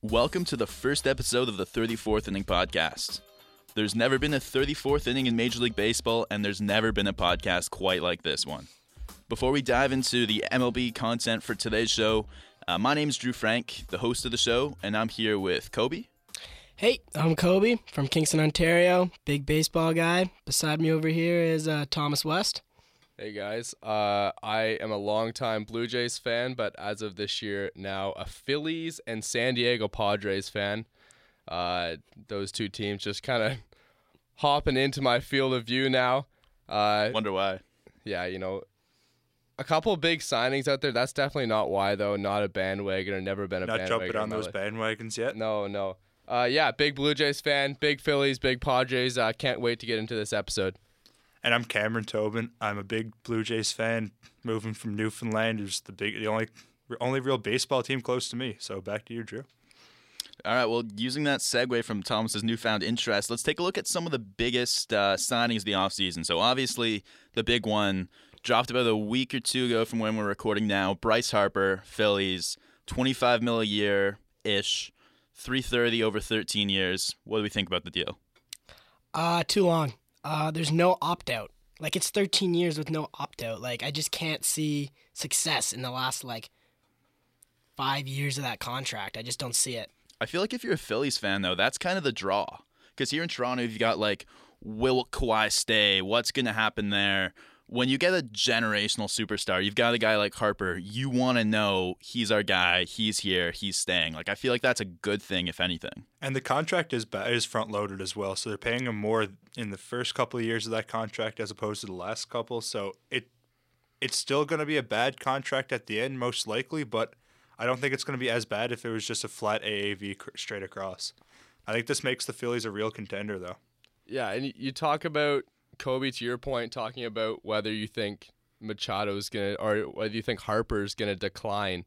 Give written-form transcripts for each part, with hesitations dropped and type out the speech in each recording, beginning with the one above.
Welcome to the first episode of the 34th Inning Podcast. There's never been a 34th inning in Major League Baseball, and there's never been a podcast quite like this one. Before we dive into the MLB content for today's show, my name's Drew Frank, the host of the show, and I'm here with Kobe. Hey, I'm Kobe from Kingston, Ontario, big baseball guy. Beside me over here is Thomas West. Hey guys, I am a longtime Blue Jays fan, but as of this year now a Phillies and San Diego Padres fan. Those two teams just kind of hopping into my field of view now. Wonder why. Yeah, you know, a couple of big signings out there. That's definitely not why, though. Not a bandwagon or never been a bandwagon. Not jumping on those bandwagons yet? No. Yeah, big Blue Jays fan, big Phillies, big Padres. Can't wait to get into this episode. And I'm Cameron Tobin. I'm a big Blue Jays fan, moving from Newfoundland, who's the only real baseball team close to me. So back to you, Drew. All right, well, using that segue from Thomas's newfound interest, let's take a look at some of the biggest signings of the offseason. So obviously, the big one dropped about a week or two ago from when we're recording now. Bryce Harper, Phillies, $25 million a year-ish, $330 over 13 years. What do we think about the deal? Too long. There's no opt-out. Like, it's 13 years with no opt-out. Like, I just can't see success in the last, 5 years of that contract. I just don't see it. I feel like if you're a Phillies fan, though, that's kind of the draw. Because here in Toronto, you've got, will Kawhi stay? What's going to happen there? When you get a generational superstar, you've got a guy like Harper, you want to know he's our guy, he's here, he's staying. I feel like that's a good thing, if anything. And the contract is front-loaded as well, so they're paying him more in the first couple of years of that contract as opposed to the last couple. So it's still going to be a bad contract at the end, most likely, but I don't think it's going to be as bad if it was just a flat AAV straight across. I think this makes the Phillies a real contender, though. Yeah, and you talk about, Kobe, to your point, talking about whether you think Machado's going to, or whether you think Harper's going to decline.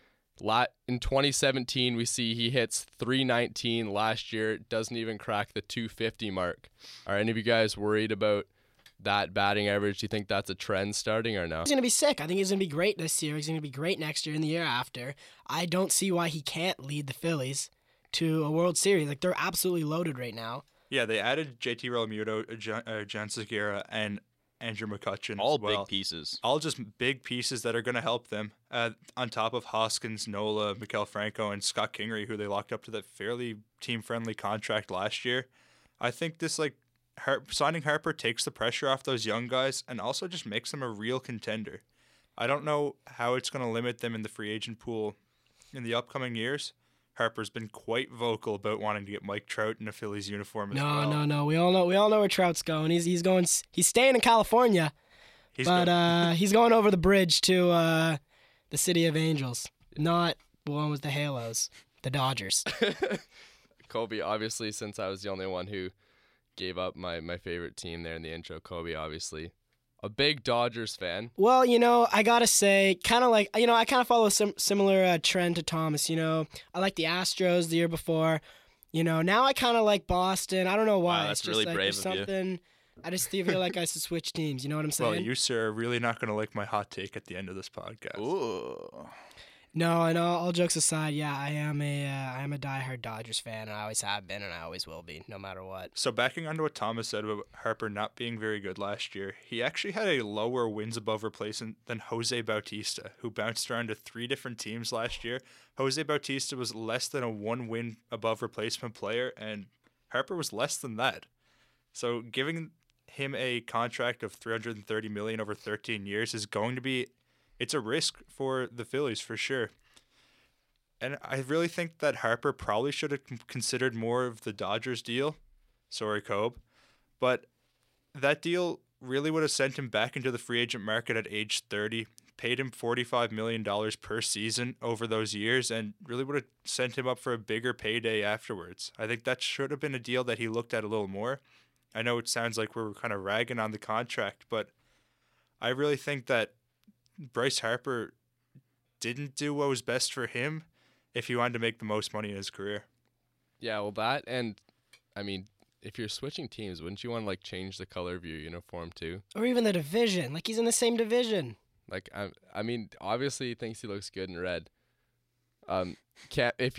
In 2017, we see he hits .319. Last year, doesn't even crack the .250 mark. Are any of you guys worried about that batting average? Do you think that's a trend starting or no? He's going to be sick. I think he's going to be great this year. He's going to be great next year and the year after. I don't see why he can't lead the Phillies to a World Series. They're absolutely loaded right now. Yeah, they added JT Realmuto, John Segura, and Andrew McCutchen all as well. Big pieces. All just big pieces that are going to help them. On top of Hoskins, Nola, Maikel Franco, and Scott Kingery, who they locked up to that fairly team-friendly contract last year. I think this, signing Harper takes the pressure off those young guys and also just makes them a real contender. I don't know how it's going to limit them in the free agent pool in the upcoming years. Harper's been quite vocal about wanting to get Mike Trout in a Phillies uniform as well. No. We all know where Trout's going. He's staying in California, he's going over the bridge to the City of Angels, not the one with the Halos, the Dodgers. Kobe, obviously, since I was the only one who gave up my favorite team there in the intro, Kobe, obviously a big Dodgers fan. Well, I gotta say, I kind of follow a similar trend to Thomas. I like the Astros the year before. Now I kind of like Boston. I don't know why. Wow, that's really brave of you. I just feel like I should switch teams. You know what I'm saying? Well, you, sir, are really not going to like my hot take at the end of this podcast. Ooh. No, and all jokes aside, yeah, I am a diehard Dodgers fan, and I always have been, and I always will be, no matter what. So backing onto what Thomas said about Harper not being very good last year, he actually had a lower wins above replacement than Jose Bautista, who bounced around to 3 different teams last year. Jose Bautista was less than a 1 win above replacement player, and Harper was less than that. So giving him a contract of $330 million over 13 years is going to be... It's a risk for the Phillies, for sure. And I really think that Harper probably should have considered more of the Dodgers deal. Sorry, Kobe. But that deal really would have sent him back into the free agent market at age 30, paid him $45 million per season over those years, and really would have sent him up for a bigger payday afterwards. I think that should have been a deal that he looked at a little more. I know it sounds like we're kind of ragging on the contract, but I really think that Bryce Harper didn't do what was best for him if he wanted to make the most money in his career. Yeah, well, that, and I mean, if you're switching teams, wouldn't you want to change the color of your uniform too? Or even the division. He's in the same division. I mean, obviously he thinks he looks good in red. If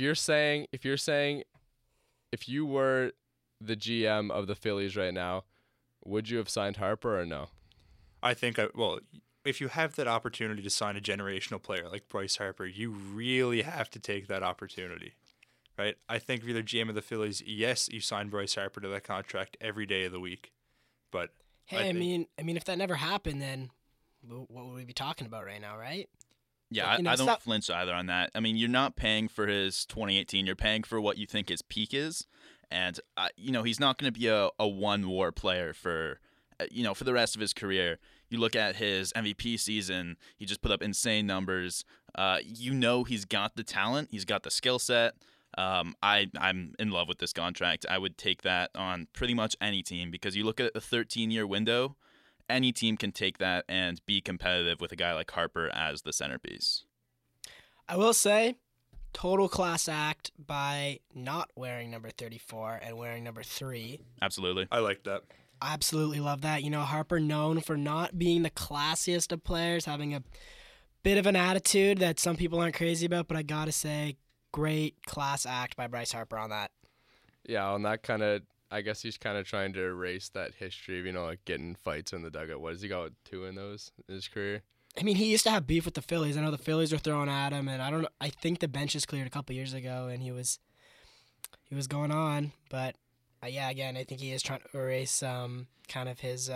you were the GM of the Phillies right now, would you have signed Harper or no? I think, if you have that opportunity to sign a generational player like Bryce Harper, you really have to take that opportunity, right? I think if you're the GM of the Phillies, yes, you sign Bryce Harper to that contract every day of the week. But Hey, I mean, if that never happened, then what would we be talking about right now, right? Yeah, You know, I it's don't not- flinch either on that. I mean, you're not paying for his 2018. You're paying for what you think his peak is. And, he's not going to be a one WAR player for the rest of his career. You look at his MVP season, he just put up insane numbers. He's got the talent. He's got the skill set. I'm in love with this contract. I would take that on pretty much any team because you look at a 13-year window, any team can take that and be competitive with a guy like Harper as the centerpiece. I will say, total class act by not wearing number 34 and wearing number 3. Absolutely. I like that. I absolutely love that. Harper known for not being the classiest of players, having a bit of an attitude that some people aren't crazy about, but I gotta say, great class act by Bryce Harper on that. Yeah, on that I guess he's kind of trying to erase that history of, like getting fights in the dugout. What has he got, 2 in those in his career? I mean, he used to have beef with the Phillies. I know the Phillies were throwing at him, and I don't know. I think the benches cleared a couple years ago, and he was going on. But yeah, again, I think he is trying to erase kind of his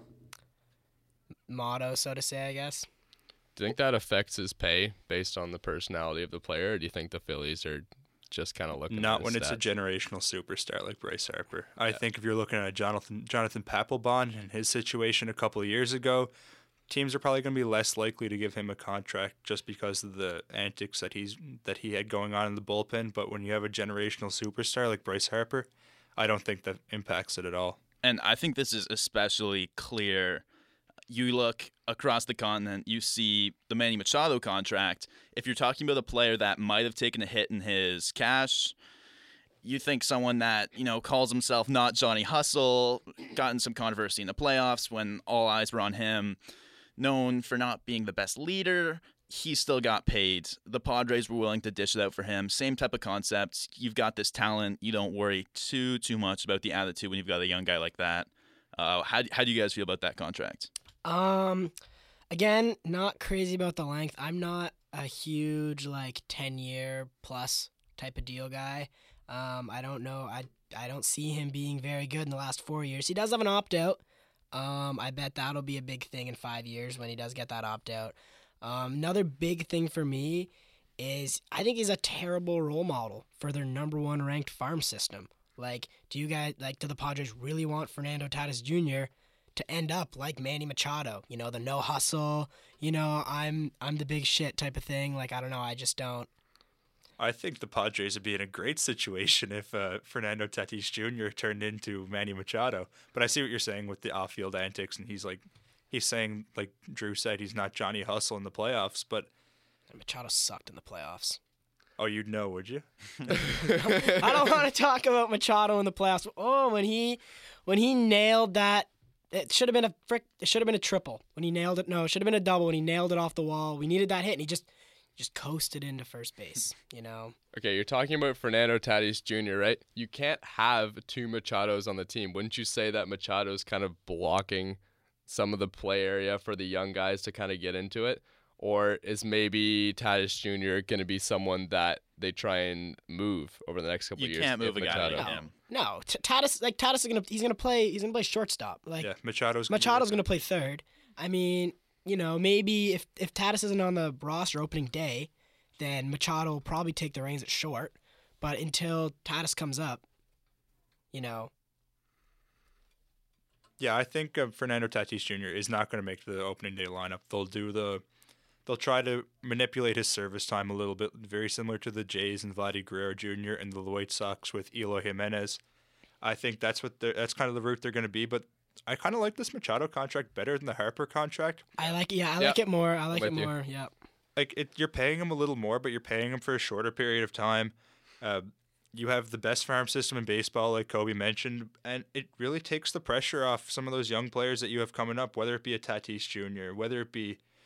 motto, so to say, I guess. Do you think that affects his pay based on the personality of the player, or do you think the Phillies are just kind of looking Not at his when it's a stats? generational superstar like Bryce Harper. I think if you're looking at Jonathan Papelbon and his situation a couple of years ago, teams are probably going to be less likely to give him a contract just because of the antics that he had going on in the bullpen. But when you have a generational superstar like Bryce Harper, I don't think that impacts it at all. And I think this is especially clear. You look across the continent, you see the Manny Machado contract. If you're talking about a player that might have taken a hit in his cash, you think someone that, calls himself not Johnny Hustle, got in some controversy in the playoffs when all eyes were on him, known for not being the best leader, he still got paid. The Padres were willing to dish it out for him. Same type of concept. You've got this talent. You don't worry too much about the attitude when you've got a young guy like that. How do you guys feel about that contract? Again, not crazy about the length. I'm not a huge 10-year plus type of deal guy. I don't know. I don't see him being very good in the last 4 years. He does have an opt-out. I bet that'll be a big thing in 5 years when he does get that opt-out. Another big thing for me is I think he's a terrible role model for their number 1 ranked farm system. Do the Padres really want Fernando Tatis Jr. to end up like Manny Machado? The no hustle, I'm the big shit type of thing. I don't know. I just don't. I think the Padres would be in a great situation if Fernando Tatis Jr. turned into Manny Machado. But I see what you're saying with the off-field antics, and he's saying, like Drew said, he's not Johnny Hustle in the playoffs. But Machado sucked in the playoffs. Oh, you'd know, would you? I don't want to talk about Machado in the playoffs. Oh, when he nailed that, it should have been a triple when he nailed it. No, it should have been a double when he nailed it off the wall. We needed that hit, and he just coasted into first base. Okay, you're talking about Fernando Tatis Jr., right? You can't have 2 Machados on the team. Wouldn't you say that Machado's kind of blocking some of the play area for the young guys to kind of get into it? Or is maybe Tatis Jr. going to be someone that they try and move over the next couple of years? You can't move a guy Machado- like him. No, Tatis is gonna play shortstop. Machado's gonna play third. I mean, maybe if Tatis isn't on the roster opening day, then Machado will probably take the reins at short. But until Tatis comes up, Yeah, I think Fernando Tatis Jr. is not going to make the opening day lineup. They'll try to manipulate his service time a little bit, very similar to the Jays and Vladdy Guerrero Jr. and the White Sox with Eloy Jimenez. I think that's kind of the route they're going to be. But I kind of like this Machado contract better than the Harper contract. I like it more. I like it with you. more. Yeah. You're paying him a little more, but you're paying him for a shorter period of time. You have the best farm system in baseball, like Kobe mentioned, and it really takes the pressure off some of those young players that you have coming up, whether it be a Tatis Jr., whether it be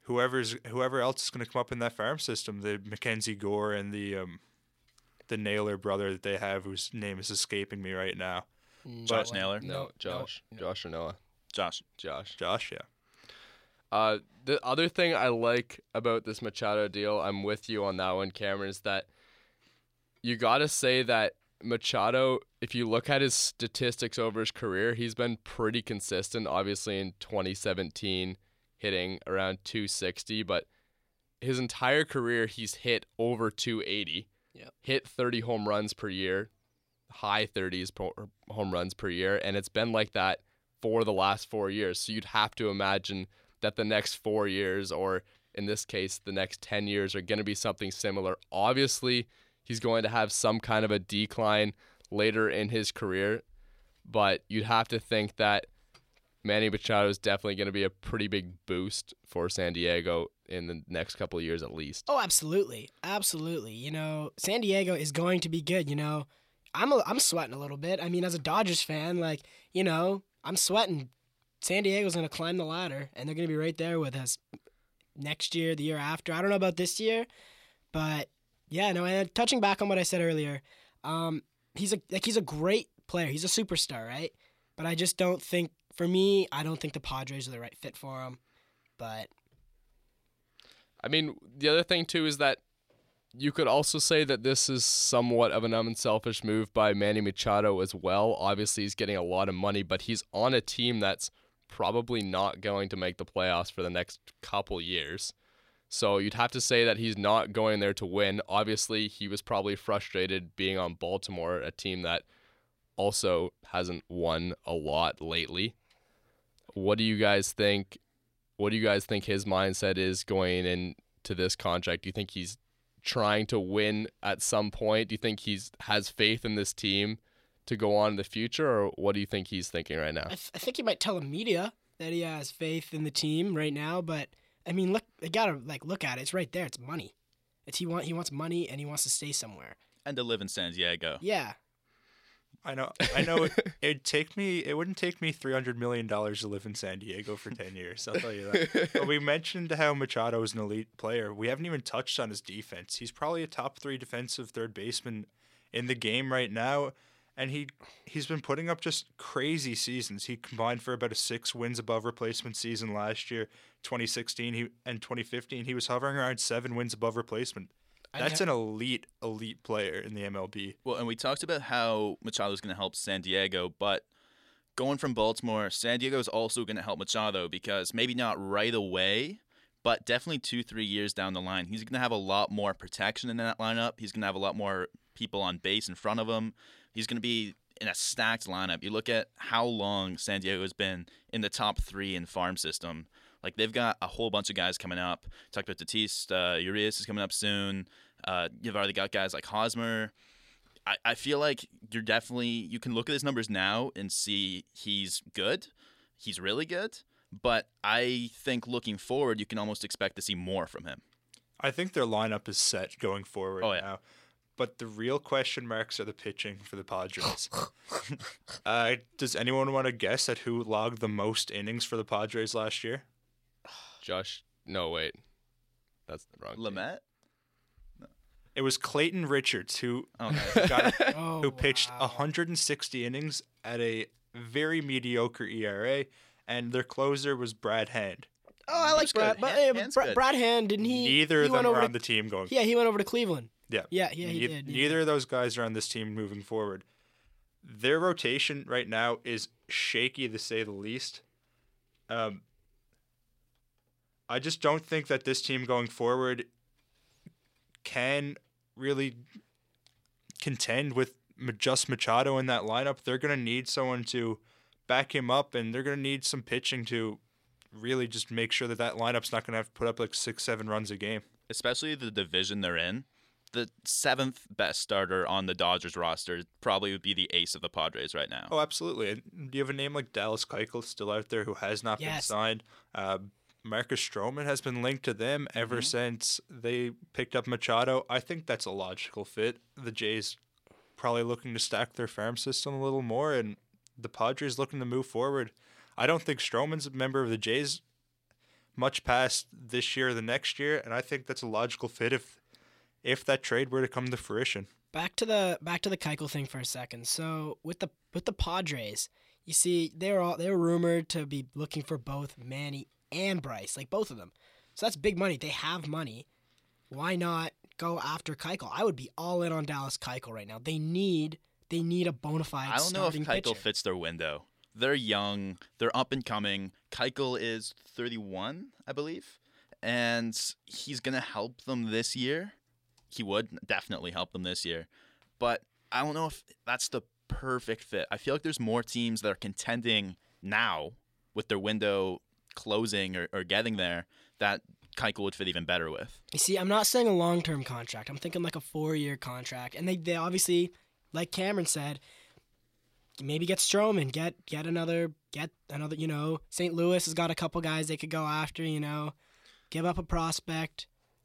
whoever else is going to come up in that farm system, the Mackenzie Gore and the Naylor brother that they have, whose name is escaping me right now. Josh Naylor? No, Josh. Josh or Noah? Josh. Josh, yeah. The other thing I like about this Machado deal, I'm with you on that one, Cameron, is that you got to say that Machado, if you look at his statistics over his career, he's been pretty consistent. Obviously, in 2017, hitting around 260, but his entire career, he's hit over 280. Yep. Hit 30 home runs per year, high 30s home runs per year, and it's been like that for the last 4 years. So you'd have to imagine that the next 4 years, or in this case, the next 10 years, are going to be something similar. Obviously, he's going to have some kind of a decline later in his career, but you'd have to think that Manny Machado is definitely going to be a pretty big boost for San Diego in the next couple of years at least. Oh, absolutely. Absolutely. San Diego is going to be good. I'm sweating a little bit. I mean, as a Dodgers fan, I'm sweating. San Diego's going to climb the ladder, and they're going to be right there with us next year, the year after. I don't know about this year, but yeah, no. And touching back on what I said earlier, he's a great player. He's a superstar, right? But I just don't think, for me, I don't think the Padres are the right fit for him. But I mean, the other thing too is that you could also say that this is somewhat of an unselfish move by Manny Machado as well. Obviously, he's getting a lot of money, but he's on a team that's probably not going to make the playoffs for the next couple years. So you'd have to say that he's not going there to win. Obviously, he was probably frustrated being on Baltimore, a team that also hasn't won a lot lately. What do you guys think? What do you guys think his mindset is going into this contract? Do you think he's trying to win at some point? Do you think has faith in this team to go on in the future, or what do you think he's thinking right now? I think he might tell the media that he has faith in the team right now, but I mean, look, you gotta look at it. It's right there. It's money. He wants money, and he wants to stay somewhere And to live in San Diego. Yeah. I know. It wouldn't take me $300 million to live in San Diego for 10 years. I'll tell you that. But we mentioned how Machado is an elite player. We haven't even touched on his defense. He's probably a top 3 defensive third baseman in the game right now, and he's been putting up just crazy seasons. He combined for about a 6 wins above replacement season last year. 2016 and 2015, he was hovering around 7 wins above replacement. That's an elite player in the MLB. Well, and we talked about how Machado is going to help San Diego, but going from Baltimore, San Diego is also going to help Machado because maybe not right away, but definitely 2-3 years down the line, he's going to have a lot more protection in that lineup. He's going to have a lot more people on base in front of him. He's going to be in a stacked lineup. You look at how long San Diego has been in the top 3 in farm system. Like, they've got a whole bunch of guys coming up. Talked about Tatis, Urias is coming up soon. You've already got guys like Hosmer. I feel like you can look at his numbers now and see he's good. He's really good. But I think looking forward, you can almost expect to see more from him. I think their lineup is set going forward now. But the real question marks are the pitching for the Padres. Does anyone want to guess at who logged the most innings for the Padres last year? Josh, no, wait. That's the wrong team. Lamet? It was Clayton Richards who pitched 160 innings at a very mediocre ERA, and their closer was Brad Hand. Oh, I like Brad. But Brad Hand, didn't he? Neither of them are on the team going. Yeah, he went over to Cleveland. Yeah, he did. Neither of those guys are on this team moving forward. Their rotation right now is shaky, to say the least. I just don't think that this team going forward can really contend with just Machado in that lineup. They're going to need someone to back him up, and they're going to need some pitching to really just make sure that lineup's not going to have to put up like 6-7 runs a game. Especially the division they're in. The 7th best starter on the Dodgers roster probably would be the ace of the Padres right now. Oh, absolutely. And do you have a name like Dallas Keuchel still out there who has not been signed? Marcus Stroman has been linked to them ever since they picked up Machado. I think that's a logical fit. The Jays probably looking to stack their farm system a little more, and the Padres looking to move forward. I don't think Stroman's a member of the Jays much past this year or the next year, and I think that's a logical fit if that trade were to come to fruition. Back to the Keuchel thing for a second. So with the Padres, you see they were rumored to be looking for both Manny and Bryce, like both of them. So that's big money. They have money. Why not go after Keuchel? I would be all in on Dallas Keuchel right now. They need a bona fide I don't know if starting Keuchel pitcher. fits their window. They're young. They're up and coming. Keuchel is 31, I believe, and he's gonna help them this year. He would definitely help them this year, but I don't know if that's the perfect fit. I feel like there's more teams that are contending now with their window closing or getting there that Keuchel would fit even better with. You see, I'm not saying a long-term contract. I'm thinking like a 4-year contract. And they obviously, like Cameron said, maybe get Stroman, get another, St. Louis has got a couple guys they could go after, give up a prospect,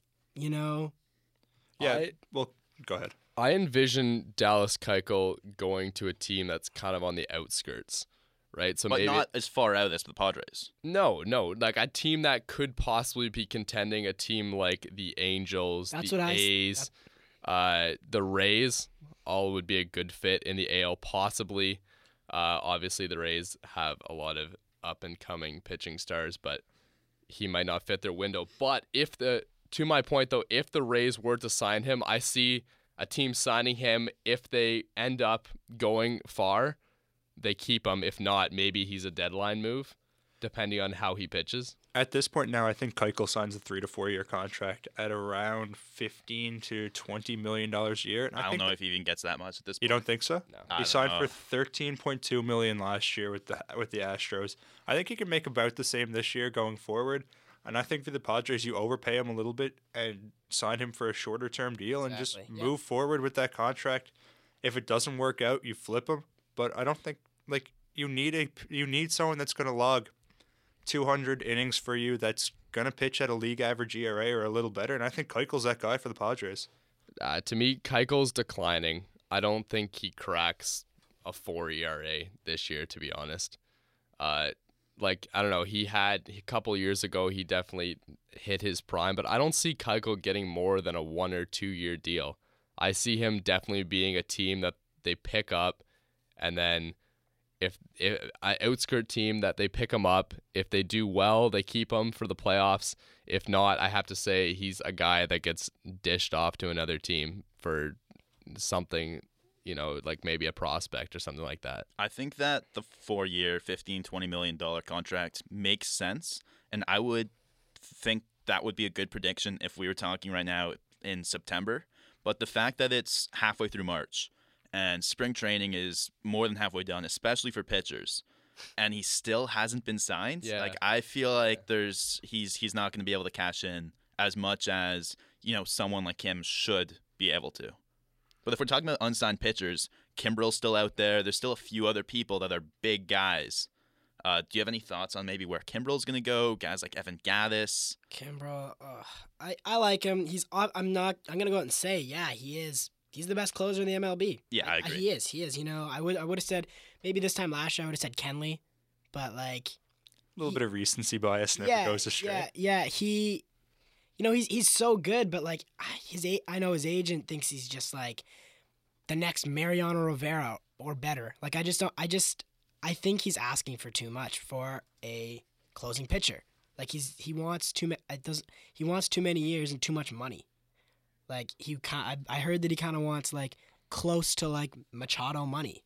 Yeah, well, go ahead. I envision Dallas Keuchel going to a team that's kind of on the outskirts, right? So But maybe not as far out as the Padres. no, like a team that could possibly be contending, a team like the Angels, That's the what A's, the Rays, all would be a good fit in the AL, possibly. Obviously, the Rays have a lot of up-and-coming pitching stars, but he might not fit their window. But to my point, though, if the Rays were to sign him, I see a team signing him. If they end up going far, they keep him. If not, maybe he's a deadline move, depending on how he pitches. At this point now, I think Keuchel signs a 3 to 4 year contract at around $15 to $20 million a year. And I don't think know if he even gets that much at this point. you don't think so? No. I He don't signed know. for $13.2 million last year with the Astros. I think he can make about the same this year going forward. And I think for the Padres, you overpay him a little bit and sign him for a shorter term deal and just Exactly, yeah. move forward with that contract. If it doesn't work out, you flip him. But I don't think you need someone that's going to log 200 innings for you, that's going to pitch at a league average ERA or a little better. And I think Keuchel's that guy for the Padres. To me, Keuchel's declining. I don't think he cracks a 4 ERA this year, to be honest. I don't know. He had a couple years ago, he definitely hit his prime, but I don't see Keuchel getting more than a 1 or 2 year deal. I see him definitely being a team that they pick up, and then if an outskirt team that they pick him up, if they do well, they keep him for the playoffs. If not, I have to say he's a guy that gets dished off to another team for something, like maybe a prospect or something like that. I think that the 4-year, $15-20 million contract makes sense, and I would think that would be a good prediction if we were talking right now in September. But the fact that it's halfway through March and spring training is more than halfway done, especially for pitchers, and he still hasn't been signed, Yeah. I feel like he's not going to be able to cash in as much as someone like him should be able to. But if we're talking about unsigned pitchers, Kimbrel's still out there. There's still a few other people that are big guys. Do you have any thoughts on maybe where Kimbrel's going to go? Guys like Evan Gattis. Kimbrel, I like him. I'm gonna go out and say, yeah, he is. He's the best closer in the MLB. Yeah, I agree. He is. I would have said maybe this time last year I would have said Kenley, but like A little bit of recency bias never goes astray. Yeah. He's so good, but like I know his agent thinks he's just like the next Mariano Rivera or better. Like I think he's asking for too much for a closing pitcher. Like he wants too many years and too much money. Like I heard that he kind of wants like close to like Machado money.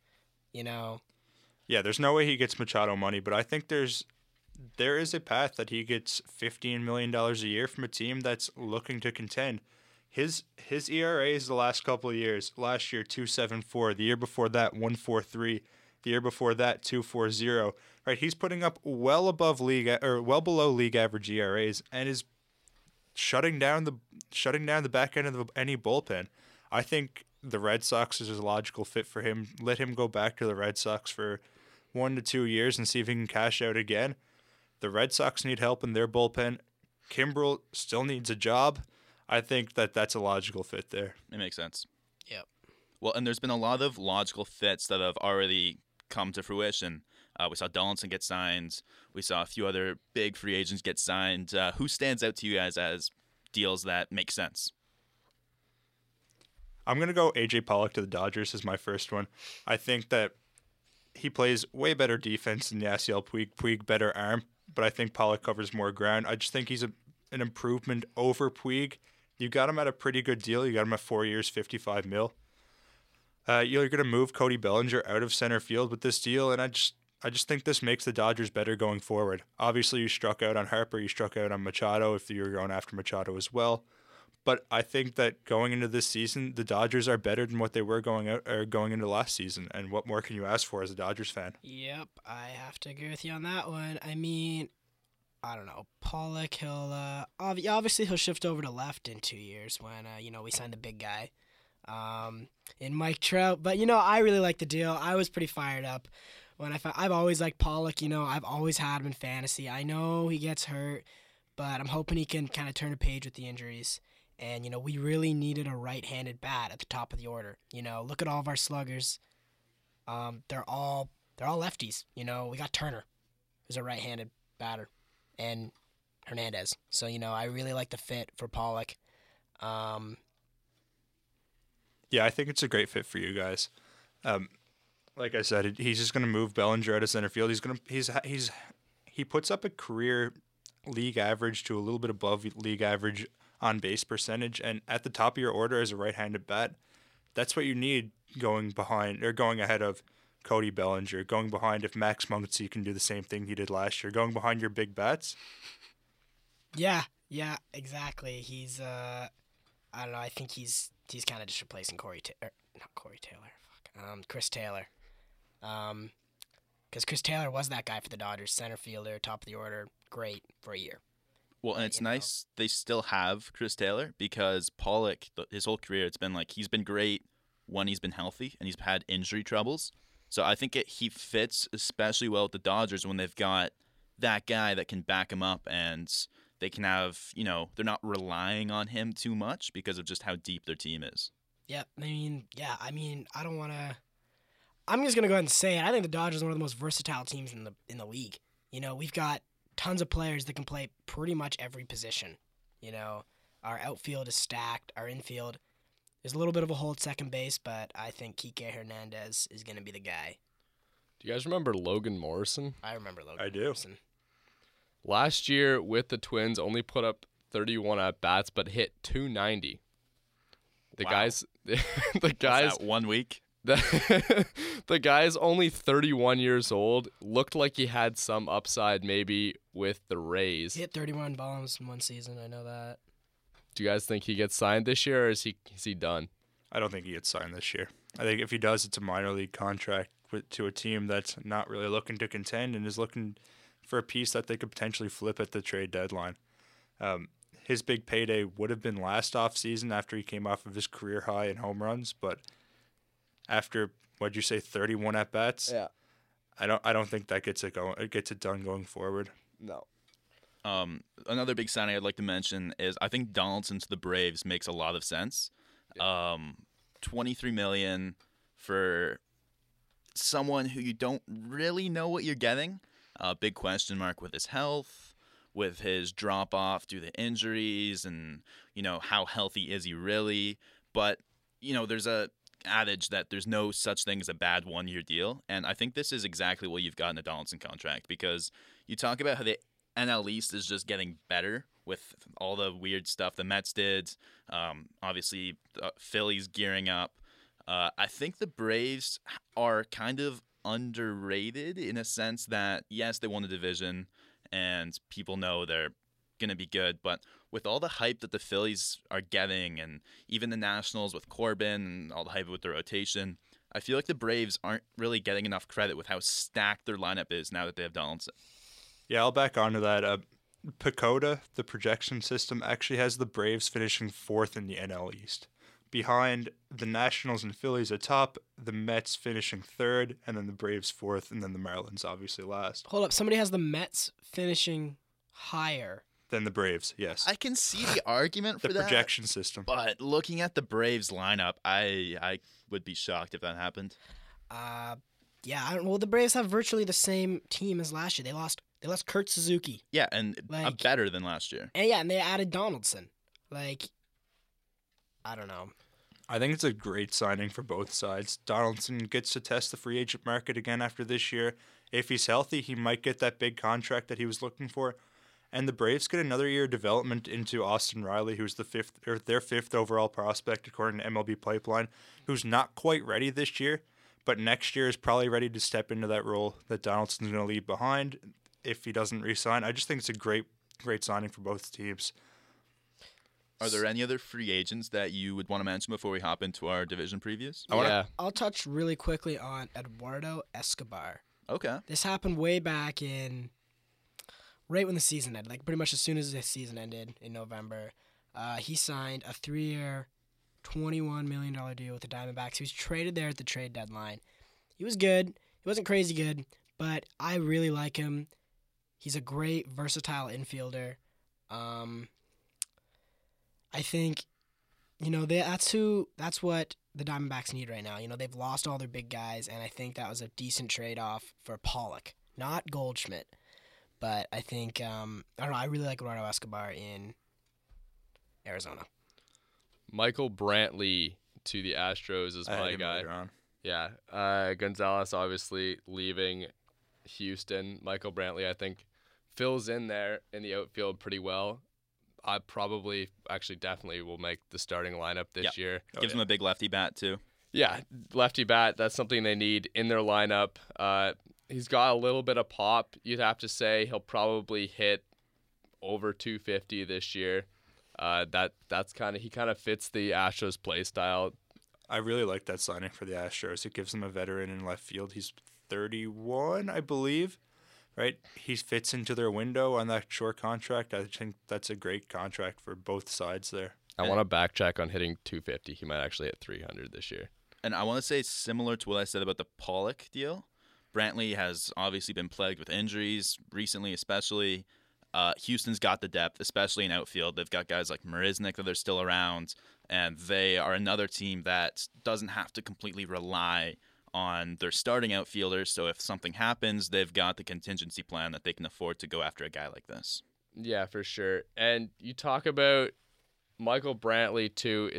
Yeah, there's no way he gets Machado money, but I think there is a path that he gets $15 million a year from a team that's looking to contend. His ERAs the last couple of years, last year 2.74, the year before that 1.43, the year before that 2.40. Right, he's putting up well below league average ERAs and is shutting down the back end of any bullpen. I think the Red Sox is a logical fit for him. Let him go back to the Red Sox for 1 to 2 years and see if he can cash out again. The Red Sox need help in their bullpen. Kimbrel still needs a job. I think that's a logical fit there. It makes sense. Yep. Well, and there's been a lot of logical fits that have already come to fruition. We saw Donaldson get signed. We saw a few other big free agents get signed. Who stands out to you guys as deals that make sense? I'm going to go A.J. Pollock to the Dodgers as my first one. I think that he plays way better defense than Yasiel Puig. Puig better arm, but I think Pollock covers more ground. I just think he's an improvement over Puig. You got him at a pretty good deal. You got him at 4 years, $55 million. You're going to move Cody Bellinger out of center field with this deal, and I just think this makes the Dodgers better going forward. Obviously, you struck out on Harper. You struck out on Machado if you were going after Machado as well. But I think that going into this season, the Dodgers are better than what they were going into last season. And what more can you ask for as a Dodgers fan? Yep, I have to agree with you on that one. I mean, I don't know. Pollock, obviously he'll shift over to left in 2 years when we sign the big guy, in Mike Trout. But I really like the deal. I was pretty fired up when I've always liked Pollock. I've always had him in fantasy. I know he gets hurt, but I'm hoping he can kind of turn a page with the injuries. And, we really needed a right-handed bat at the top of the order. Look at all of our sluggers. They're all lefties. We got Turner, who's a right-handed batter, and Hernandez. So, I really like the fit for Pollock. Yeah, I think it's a great fit for you guys. Like I said, he's just going to move Bellinger out of center field. He puts up a career league average to a little bit above league average on base percentage, and at the top of your order as a right-handed bat, that's what you need going ahead of Cody Bellinger, going behind if Max Muncy can do the same thing he did last year, going behind your big bats. Yeah, exactly. He's I don't know. I think he's kind of just replacing Chris Taylor. Because Chris Taylor was that guy for the Dodgers, center fielder, top of the order, great for a year. Well, and it's nice they still have Chris Taylor because Pollock, his whole career, it's been like he's been great when he's been healthy and he's had injury troubles. So I think he fits especially well with the Dodgers when they've got that guy that can back him up and they can have, they're not relying on him too much because of just how deep their team is. Yeah, I don't want to. I'm just gonna go ahead and say it. I think the Dodgers are one of the most versatile teams in the league. We've got tons of players that can play pretty much every position. Our outfield is stacked. Our infield is a little bit of a hole at second base, but I think Kike Hernandez is going to be the guy. Do you guys remember Logan Morrison? I remember Logan I do. Morrison. Last year with the Twins, only put up 31 at-bats, but hit 290. The guys... that 1 week? The guy's only 31 years old. Looked like he had some upside maybe with the Rays. He hit 31 bombs in one season. I know that. Do you guys think he gets signed this year, or is he done? I don't think he gets signed this year. I think if he does, it's a minor league contract to a team that's not really looking to contend and is looking for a piece that they could potentially flip at the trade deadline. His big payday would have been last offseason after he came off of his career high in home runs, but after 31 at bats? Yeah. I don't think that gets it done going forward. No. Another big signing I'd like to mention is I think Donaldson to the Braves makes a lot of sense. $23 million for someone who you don't really know what you're getting. Big question mark with his health, with his drop off due to injuries, and how healthy is he really? But there's a adage that there's no such thing as a bad 1 year deal, and I think this is exactly what you've got in a Donaldson contract, because you talk about how the NL East is just getting better with all the weird stuff the Mets did. Obviously, Phillies gearing up. I think the Braves are kind of underrated in a sense that, yes, they won the division and people know they're going to be good, but with all the hype that the Phillies are getting and even the Nationals with Corbin and all the hype with their rotation, I feel like the Braves aren't really getting enough credit with how stacked their lineup is now that they have Donaldson. Yeah, I'll back onto that. PECOTA, the projection system, actually has the Braves finishing 4th in the NL East. Behind the Nationals and Phillies atop, the Mets finishing 3rd, and then the Braves 4th, and then the Marlins obviously last. Hold up, somebody has the Mets finishing higher than the Braves, yes. I can see the argument for the that. The projection system. But looking at the Braves lineup, I would be shocked if that happened. Yeah, well, the Braves have virtually the same team as last year. They lost Kurt Suzuki. Yeah, and Like- better than last year. And they added Donaldson. Like, I don't know. I think it's a great signing for both sides. Donaldson gets to test the free agent market again after this year. If he's healthy, he might get that big contract that he was looking for. And the Braves get another year of development into Austin Riley, who's their fifth overall prospect according to MLB Pipeline, who's not quite ready this year, but next year is probably ready to step into that role that Donaldson's going to leave behind if he doesn't re-sign. I just think it's a great signing for both teams. Are there any other free agents that you would want to mention before we hop into our division previews? Yeah. I'll touch really quickly on Eduardo Escobar. Okay. This happened way back right when the season ended, like pretty much as soon as the season ended in November. He signed a 3-year, $21 million deal with the Diamondbacks. He was traded there at the trade deadline. He was good. He wasn't crazy good, but I really like him. He's a great, versatile infielder. I think, that's what the Diamondbacks need right now. They've lost all their big guys, and I think that was a decent trade-off for Pollock, not Goldschmidt. But I think, I don't know, I really like Eduardo Escobar in Arizona. Michael Brantley to the Astros is I had my him guy. later on. Yeah. Gonzalez obviously leaving Houston. Michael Brantley, I think, fills in there in the outfield pretty well. I definitely will make the starting lineup this year. Gives him a big lefty bat, too. Yeah, lefty bat, that's something they need in their lineup. He's got a little bit of pop, you'd have to say. He'll probably hit over 250 this year. He kind of fits the Astros play style. I really like that signing for the Astros. It gives them a veteran in left field. He's 31, I believe. Right? He fits into their window on that short contract. I think that's a great contract for both sides there. I want to backtrack on hitting 250. He might actually hit 300 this year. And I want to say similar to what I said about the Pollock deal. Brantley has obviously been plagued with injuries recently, especially. Houston's got the depth, especially in outfield. They've got guys like Marisnik that are still around, and they are another team that doesn't have to completely rely on their starting outfielders. So if something happens, they've got the contingency plan that they can afford to go after a guy like this. Yeah, for sure. And you talk about Michael Brantley, too,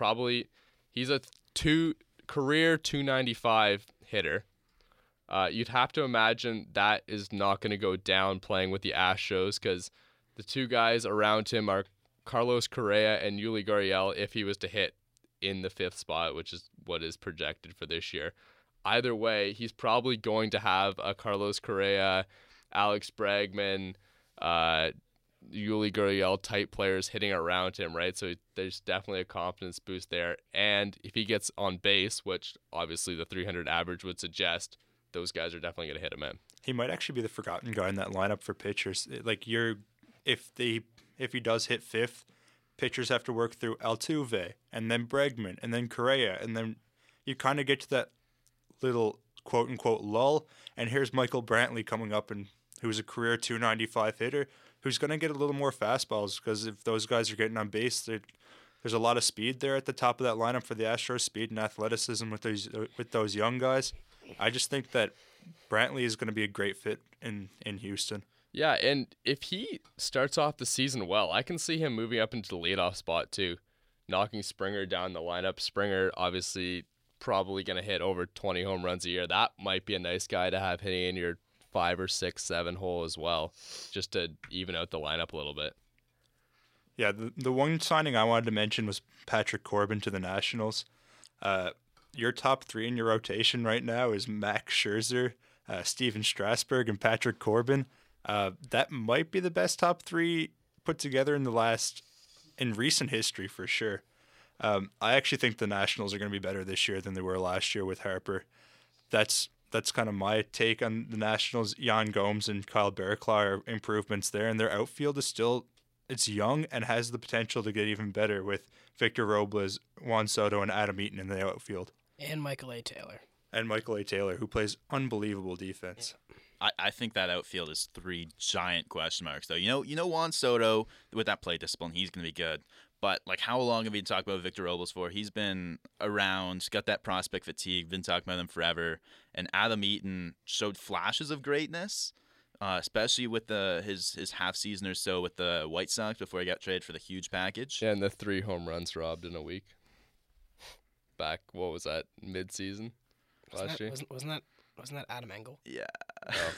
he's a career 295 hitter. You'd have to imagine that is not going to go down playing with the Astros because the two guys around him are Carlos Correa and Yuli Gurriel if he was to hit in the 5th spot, which is what is projected for this year. Either way, he's probably going to have a Carlos Correa, Alex Bregman, Yuli Gurriel type players hitting around him, right? So there's definitely a confidence boost there. And if he gets on base, which obviously the 300 average would suggest, those guys are definitely going to hit him in. He might actually be the forgotten guy in that lineup for pitchers. Like if he does hit 5th, pitchers have to work through Altuve and then Bregman and then Correa, and then you kind of get to that little quote unquote lull. And here's Michael Brantley coming up, and who's a career 295 hitter, who's going to get a little more fastballs because if those guys are getting on base, there's a lot of speed there at the top of that lineup for the Astros, speed and athleticism with those young guys. I just think that Brantley is going to be a great fit in Houston. Yeah, and if he starts off the season well, I can see him moving up into the leadoff spot too, knocking Springer down the lineup. Springer obviously probably going to hit over 20 home runs a year. That might be a nice guy to have hitting in your 5 or 6, 7 hole as well, just to even out the lineup a little bit. Yeah, the one signing I wanted to mention was Patrick Corbin to the Nationals. Your top 3 in your rotation right now is Max Scherzer, Steven Strasburg, and Patrick Corbin. That might be the best top 3 put together in recent history for sure. I actually think the Nationals are going to be better this year than they were last year with Harper. That's kind of my take on the Nationals. Yan Gomes and Kyle Barraclough are improvements there, and their outfield is it's young and has the potential to get even better with Victor Robles, Juan Soto, and Adam Eaton in the outfield. And Michael A. Taylor. And Michael A. Taylor, who plays unbelievable defense. I think that outfield is 3 giant question marks, though. You know Juan Soto, with that play discipline, he's going to be good. But like, how long have we talked about Victor Robles for? He's been around, got that prospect fatigue, been talking about him forever. And Adam Eaton showed flashes of greatness, especially with his half season or so with the White Sox before he got traded for the huge package. Yeah, and the 3 home runs robbed in a week. Back, what was that, mid-season last year? Wasn't that Adam Engel? Yeah. Oh.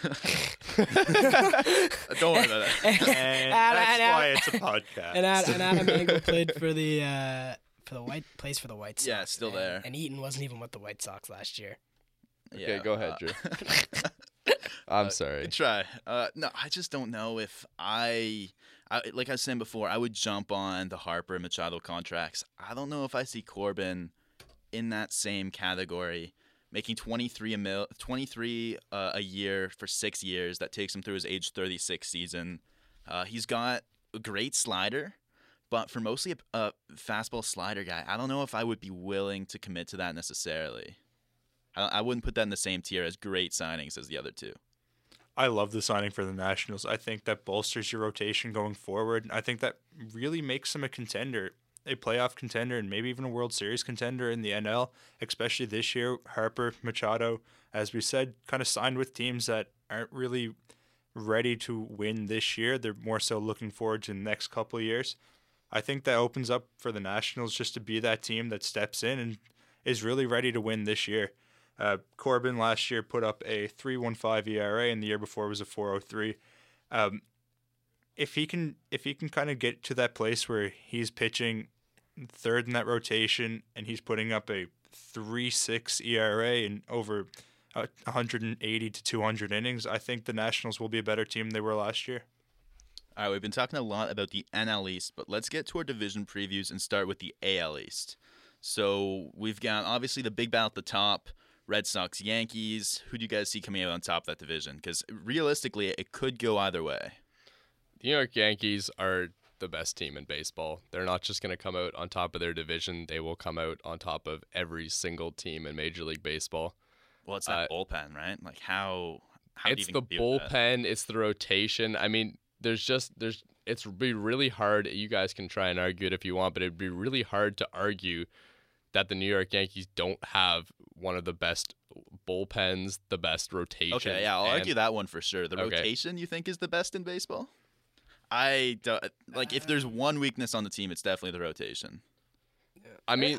Don't worry about that. And that's why it's a podcast. And Adam Engel played for the White Sox. Yeah, still there. And Eaton wasn't even with the White Sox last year. Okay, go ahead, Drew. I'm sorry. Good try. No, I just don't know if I like I was saying before, I would jump on the Harper and Machado contracts. I don't know if I see Corbin in that same category, making $23 a year for 6 years. That takes him through his age 36 season. He's got a great slider, but for mostly a fastball slider guy, I don't know if I would be willing to commit to that necessarily. I wouldn't put that in the same tier as great signings as the other two. I love the signing for the Nationals. I think that bolsters your rotation going forward. I think that really makes them a contender, a playoff contender, and maybe even a World Series contender in the NL, especially this year. Harper, Machado, as we said, kind of signed with teams that aren't really ready to win this year. They're more so looking forward to the next couple of years. I think that opens up for the Nationals just to be that team that steps in and is really ready to win this year. Corbin last year put up a 3.15 ERA, and the year before was a 4.03. If he can kind of get to that place where he's pitching third in that rotation and he's putting up a 3.6 ERA in over 180 to 200 innings, I think the Nationals will be a better team than they were last year. All right, we've been talking a lot about the NL East, but let's get to our division previews and start with the AL East. So we've got obviously the big battle at the top. Red Sox, Yankees. Who do you guys see coming out on top of that division? Because realistically, it could go either way. The New York Yankees are the best team in baseball. They're not just going to come out on top of their division. They will come out on top of every single team in Major League Baseball. Well, it's that bullpen, right? Like how it's do you the compete with that? bullpen. It's the rotation. I mean, it's be really hard. You guys can try and argue it if you want, but it'd be really hard to argue that the New York Yankees don't have one of the best bullpens, the best rotation. Okay, yeah, I'll argue that one for sure. The Okay. rotation, you think, is the best in baseball? I don't, like if there's one weakness on the team, it's definitely the rotation. I mean,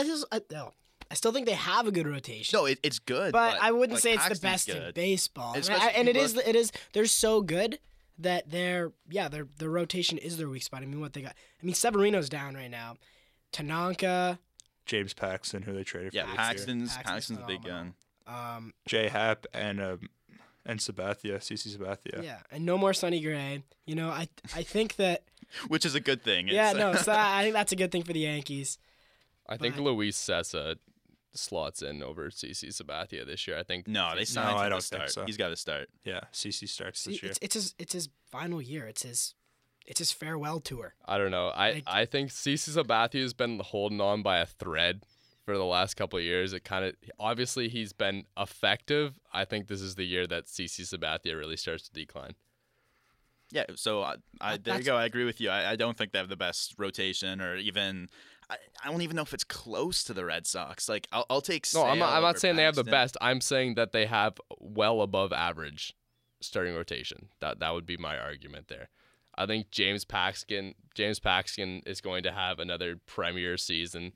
I still think they have a good rotation. No, it's good, but I wouldn't like, say it's the Paxton's best in good. baseball. Especially And if it you is. They're so good that their rotation is their weak spot. I mean, what they got? I mean, Severino's down right now. Tanaka. James Paxton, who they traded for Yeah, this Paxton's Paxton's a big gun. phenomenal. year. J Happ and Sabathia, CC Sabathia. Yeah, and no more Sonny Gray. You know, I think that. Which is a good thing. Yeah, It's, no, so I think that's a good thing for the Yankees. I think but- Luis Sessa slots in over CC Sabathia this year. I think No, they signed him I to don't start. think so. He's got to start. Yeah, CC starts this See, year. it's his final year. It's his farewell tour. I don't know. I think CC Sabathia has been holding on by a thread for the last couple of years. It kind of obviously he's been effective. I think this is the year that CC Sabathia really starts to decline. Yeah, so there you go. I agree with you. I don't think they have the best rotation, or even I don't even know if it's close to the Red Sox. Like I'll take. No, I'm Sale not over saying they have the Paxton. best. I'm saying that they have well above average starting rotation. That would be my argument there. I think James Paxton is going to have another premier season.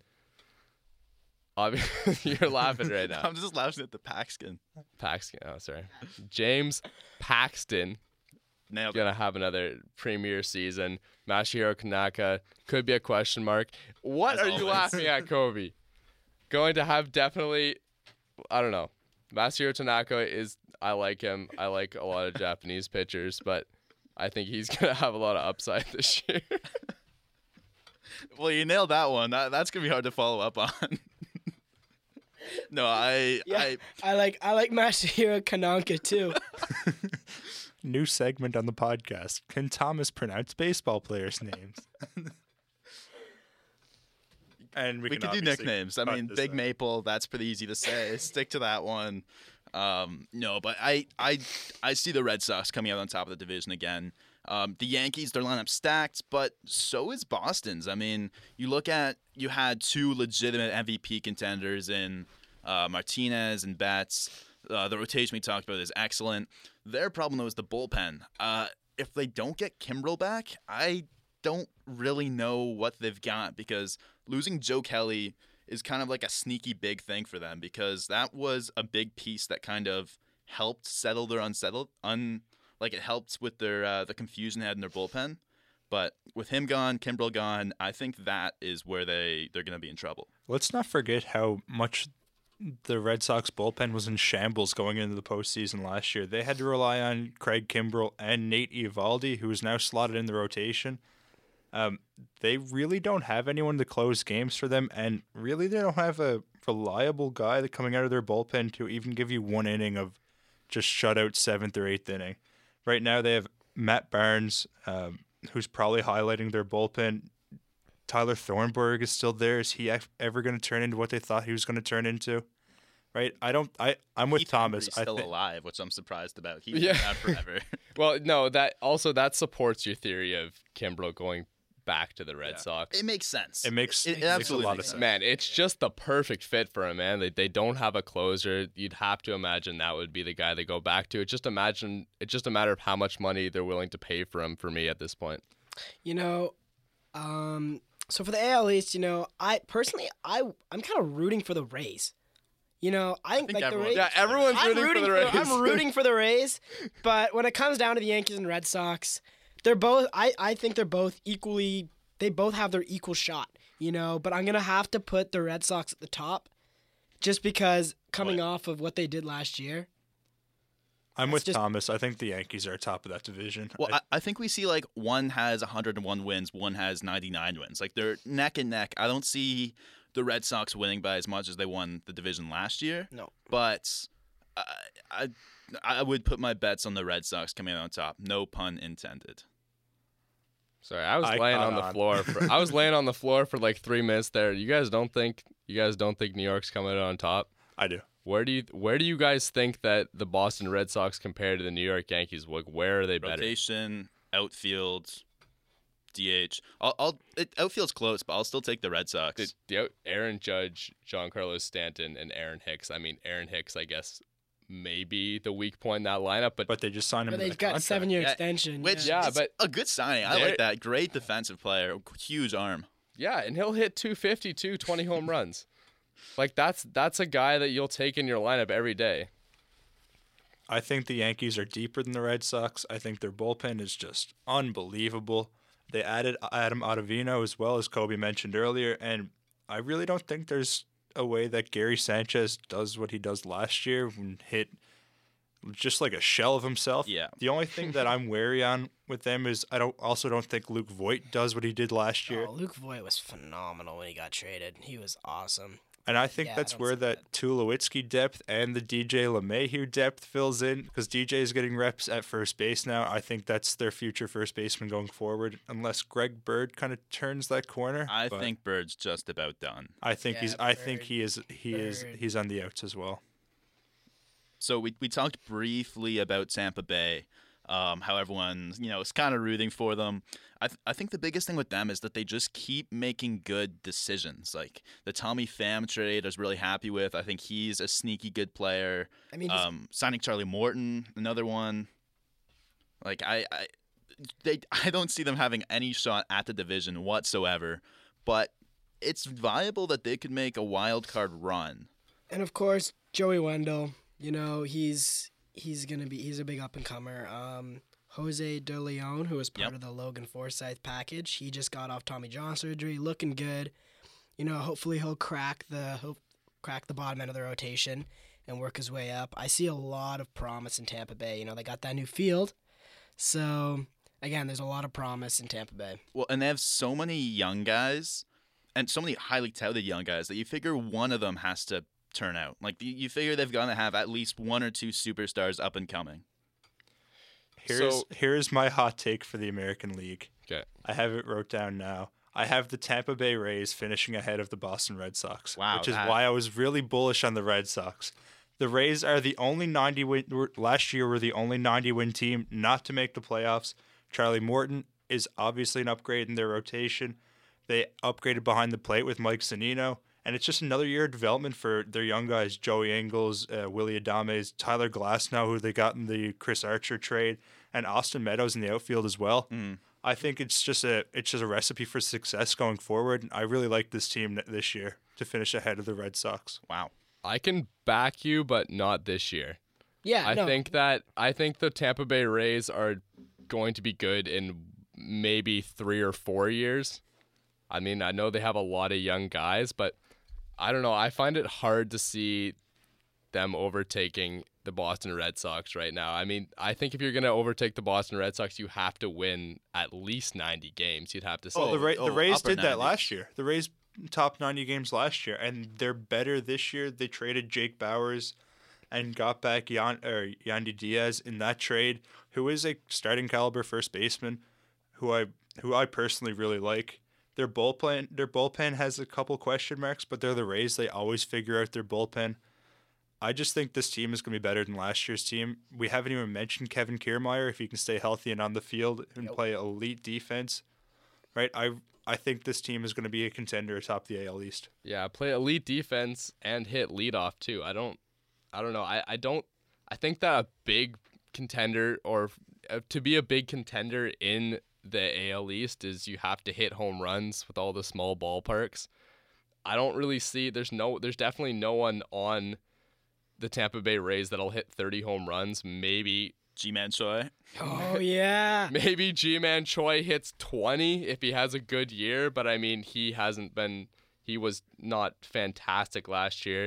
You're laughing right now. I'm just laughing at the Paxton. James Paxton Nailed it. gonna have another premier season. Masahiro Tanaka could be a question mark. What As are you always. laughing at, Kobe? Going to have definitely, I don't know. Masahiro Tanaka is, I like him. I like a lot of Japanese pitchers, but I think he's gonna have a lot of upside this year. Well, you nailed that one. That's gonna be hard to follow up on. No, I I like Masahiro Kananka too. New segment on the podcast. Can Thomas pronounce baseball players' names? And we can could do obviously nicknames. I cut mean, this Big out. Maple. That's pretty easy to say. Stick to that one. No, but I see the Red Sox coming out on top of the division again. The Yankees, their lineup's stacked, but so is Boston's. I mean, you had two legitimate MVP contenders in Martinez and Betts. The rotation we talked about is excellent. Their problem, though, is the bullpen. If they don't get Kimbrel back, I don't really know what they've got, because losing Joe Kelly is kind of like a sneaky big thing for them, because that was a big piece that kind of helped settle their it helped with their the confusion they had in their bullpen. But with him gone, Kimbrel gone, I think that is where they're going to be in trouble. Let's not forget how much the Red Sox bullpen was in shambles going into the postseason last year. They had to rely on Craig Kimbrel and Nate Eovaldi, who is now slotted in the rotation. They really don't have anyone to close games for them, and really they don't have a reliable guy that coming out of their bullpen to even give you one inning of just shutout 7th or 8th inning. Right now they have Matt Barnes, who's probably highlighting their bullpen. Tyler Thornburg is still there. Is he ever going to turn into what they thought he was going to turn into? Right? I'm with Heath Thomas. Hendry's still alive, which I'm surprised about. He's Yeah. been out forever. Well, no, that supports your theory of Kimbrel going back to the Red Sox. It makes sense. It makes absolutely a lot makes of sense. Man, it's just the perfect fit for him, man. They don't have a closer. You'd have to imagine that would be the guy they go back to. It's just a matter of how much money they're willing to pay for him for me at this point. So for the AL East, I personally, I'm kind of rooting for the Rays. I think like everyone- the Rays. Yeah, everyone's rooting for the Rays. I'm rooting for the Rays, but when it comes down to the Yankees and Red Sox, they're both. I think they're both equally. They both have their equal shot. But I'm gonna have to put the Red Sox at the top, just because coming off of what they did last year. I'm with Thomas. I think the Yankees are top of that division. Well, I think we see like one has 101 wins, one has 99 wins. Like they're neck and neck. I don't see the Red Sox winning by as much as they won the division last year. No. But I would put my bets on the Red Sox coming out on top. No pun intended. Sorry, I was laying on the floor. I was laying on the floor for like 3 minutes there. You guys don't think New York's coming out on top? I do. Where do you guys think that the Boston Red Sox compare to the New York Yankees? Like, where are they better? Rotation, outfield, DH. Outfield's close, but I'll still take the Red Sox. Aaron Judge, Giancarlo Stanton, and Aaron Hicks. I mean, Aaron Hicks, I guess, maybe the weak point in that lineup, but they just signed him. But to they've the got a contract. 7-year extension. Which Yeah, is but a good signing. I like that. Great defensive player. Huge arm. yeah, and he'll hit 250, 20 home runs. Like that's a guy that you'll take in your lineup every day. I think the Yankees are deeper than the Red Sox. I think their bullpen is just unbelievable. They added Adam Ottavino as well, as Kobe mentioned earlier, and I really don't think there's a way that Gary Sanchez does what he does last year and hit just like a shell of himself. Yeah. The only thing that I'm wary on with them is I don't think Luke Voit does what he did last year. Oh, Luke Voit was phenomenal when he got traded. He was awesome. And I think Yeah, that's I don't where see that Tulowitzki depth and the DJ LeMahieu depth fills in, because DJ is getting reps at first base now. I think that's their future first baseman going forward, unless Greg Bird kind of turns that corner. I think Bird's just about done. I think Yeah, I think Bird. he's on the outs as well. So we talked briefly about Tampa Bay, how everyone is kind of rooting for them. I think the biggest thing with them is that they just keep making good decisions. Like the Tommy Pham trade, I was really happy with. I think he's a sneaky good player. I mean, signing Charlie Morton, another one. Like I don't see them having any shot at the division whatsoever, but it's viable that they could make a wild card run. and of course Joey Wendell. He's a big up and comer. Jose De Leon, who was part of the Logan Forsythe package, he just got off Tommy John surgery, looking good. Hopefully he'll crack the bottom end of the rotation and work his way up. I see a lot of promise in Tampa Bay. They got that new field, so again, there's a lot of promise in Tampa Bay. Well, and they have so many young guys and so many highly touted young guys that you figure one of them has to turn out. Like you figure they've got to have at least one or two superstars up and coming. Here's my hot take for the American League. Okay. I have it wrote down now. I have the Tampa Bay Rays finishing ahead of the Boston Red Sox, Wow, which is why I was really bullish on the Red Sox. The Rays are the only 90 win. Last year were the only 90 win team not to make the playoffs. Charlie Morton is obviously an upgrade in their rotation. They upgraded behind the plate with Mike Zunino, and it's just another year of development for their young guys, Joey Ingles, Willie Adames, Tyler Glasnow, who they got in the Chris Archer trade, and Austin Meadows in the outfield as well. I think it's just a recipe for success going forward. I really like this team this year to finish ahead of the Red Sox. Wow. I can back you, but not this year. Yeah, I think the Tampa Bay Rays are going to be good in maybe 3 or 4 years. I mean, I know they have a lot of young guys, but I don't know. I find it hard to see them overtaking the Boston Red Sox right now. I mean, I think if you're going to overtake the Boston Red Sox, you have to win at least 90 games. You'd have to say. Well, the Rays upper did that 90s. last year. The Rays topped 90 games last year, and they're better this year. They traded Jake Bowers and got back Yandy Diaz in that trade, who is a starting caliber first baseman, who I personally really like. Their bullpen has a couple question marks, but they're the Rays. They always figure out their bullpen. I just think this team is going to be better than last year's team. We haven't even mentioned Kevin Kiermaier, if he can stay healthy and on the field and play elite defense. Right? I think this team is going to be a contender atop the AL East. Yeah, play elite defense and hit leadoff too. I don't know. I think that a big contender or to be a big contender in the AL East is you have to hit home runs with all the small ballparks. I don't really see there's definitely no one on the Tampa Bay Rays that'll hit 30 home runs. Maybe G-Man Choi. Oh yeah. maybe G-Man Choi hits 20 if he has a good year, but I mean he was not fantastic last year.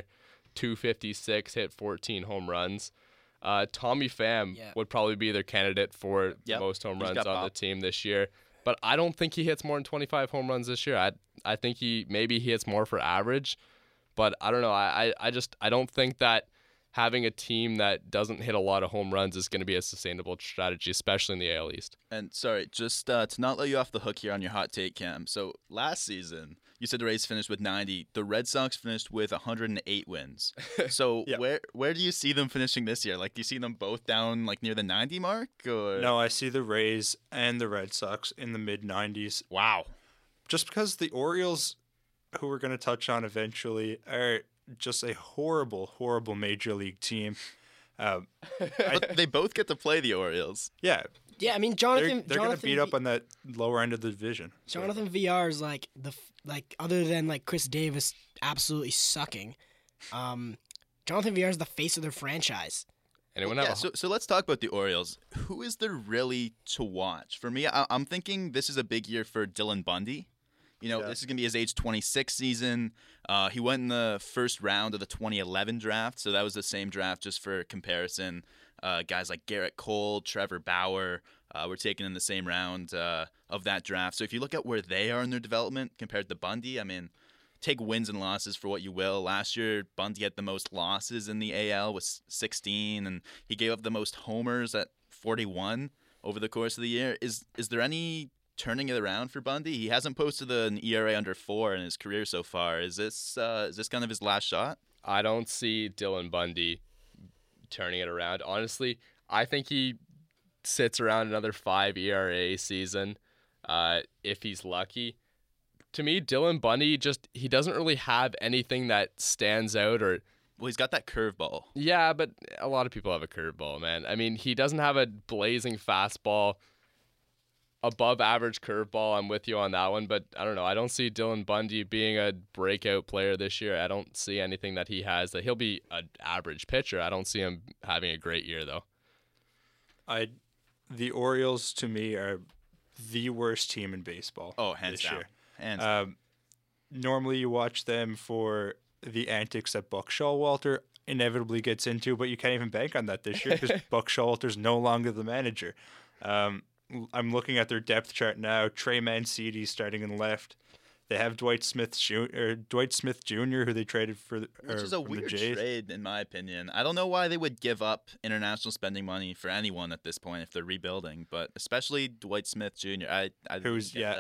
256, hit 14 home runs. Tommy Pham would probably be their candidate for the most home runs on the team this year. But I don't think he hits more than 25 home runs this year. I think he hits more for average. But I don't know. I don't think that having a team that doesn't hit a lot of home runs is going to be a sustainable strategy, especially in the AL East. And sorry, just to not let you off the hook here on your hot take, Cam. So last season, you said the Rays finished with 90. The Red Sox finished with 108 wins. So where do you see them finishing this year? Like, do you see them both down like near the 90 mark? Or? No, I see the Rays and the Red Sox in the mid-90s. Wow. Just because the Orioles, who we're going to touch on eventually, are just a horrible, horrible major league team. But they both get to play the Orioles. Yeah. Yeah, I mean They're going to beat up on that lower end of the division. Jonathan VR is like other than like Chris Davis absolutely sucking. Jonathan VR is the face of their franchise. Anyone Yeah, have so let's talk about the Orioles. Who is there really to watch? For me, I'm thinking this is a big year for Dylan Bundy. You know, This is going to be his age 26 season. He went in the first round of the 2011 draft, so that was the same draft just for comparison. Guys like Garrett Cole, Trevor Bauer were taken in the same round of that draft. So if you look at where they are in their development compared to Bundy, I mean, take wins and losses for what you will. Last year, Bundy had the most losses in the AL with 16, and he gave up the most homers at 41 over the course of the year. Is there any turning it around for Bundy? He hasn't posted an ERA under 4 in his career so far. Is this kind of his last shot? I don't see Dylan Bundy turning it around. Honestly, I think he sits around another 5 ERA season if he's lucky. To me, Dylan Bundy he doesn't really have anything that stands out or. Well, he's got that curveball. Yeah, but a lot of people have a curveball, man. I mean, he doesn't have a blazing fastball. Above average curveball, I'm with you on that one, but I don't know. I don't see Dylan Bundy being a breakout player this year. I don't see anything that he has that he'll be an average pitcher. I don't see him having a great year though. The Orioles to me are the worst team in baseball. Oh, hands this down. year. Hands down. Normally you watch them for the antics that Buck Showalter inevitably gets into, but you can't even bank on that this year because Buck Showalter's no longer the manager. I'm looking at their depth chart now. Trey Mancini starting in left. They have Dwight Smith Jr., who they traded for, which is a from the weird Jays. trade, in my opinion. I don't know why they would give up international spending money for anyone at this point if they're rebuilding, but especially Dwight Smith Jr. I Who's get that.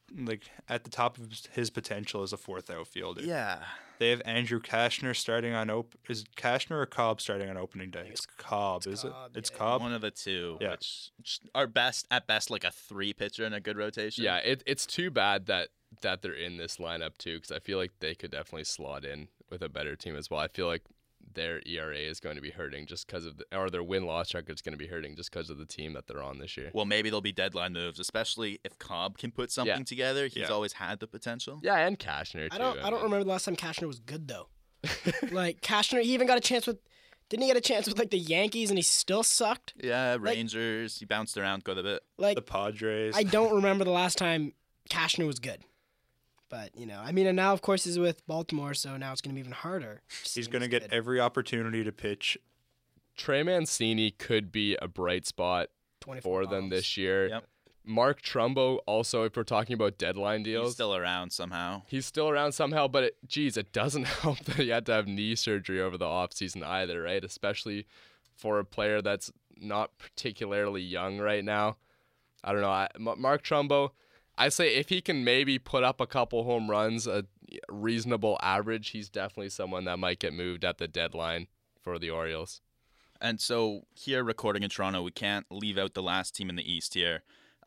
at the top of his potential as a fourth outfielder. Yeah. They have Andrew Kashner starting on is Kashner or Cobb starting on opening day? It's Cobb, is Cobb, it? It's yeah. Cobb. One of the two, Yeah. which are at best like a 3 pitcher in a good rotation. Yeah, it's too bad that they're in this lineup too, because I feel like they could definitely slot in with a better team as well. I feel like their ERA is going to be hurting just because of or their win-loss record is going to be hurting just because of the team that they're on this year. Well, maybe there'll be deadline moves, especially if Cobb can put something together. He's Yeah. always had the potential. Yeah, and Kashner too. I don't remember the last time Kashner was good though. Like Kashner, he even got a chance with. Didn't he get a chance with like the Yankees and he still sucked? Yeah, Rangers. He bounced around quite a bit. Like The Padres. I don't remember the last time Kashner was good. But I mean, and now of course he's with Baltimore, so now it's gonna be even harder. He's going to get every opportunity to pitch. Trey Mancini could be a bright spot 24 for them bombs. this year. Yep. Mark Trumbo also, if we're talking about deadline He's deals, still around somehow. he's still around somehow, but it doesn't help that he had to have knee surgery over the offseason either, right? Especially for a player that's not particularly young right now. I don't know. Mark Trumbo, I say if he can maybe put up a couple home runs, a reasonable average, he's definitely someone that might get moved at the deadline for the Orioles. And so here, recording in Toronto, we can't leave out the last team in the East here.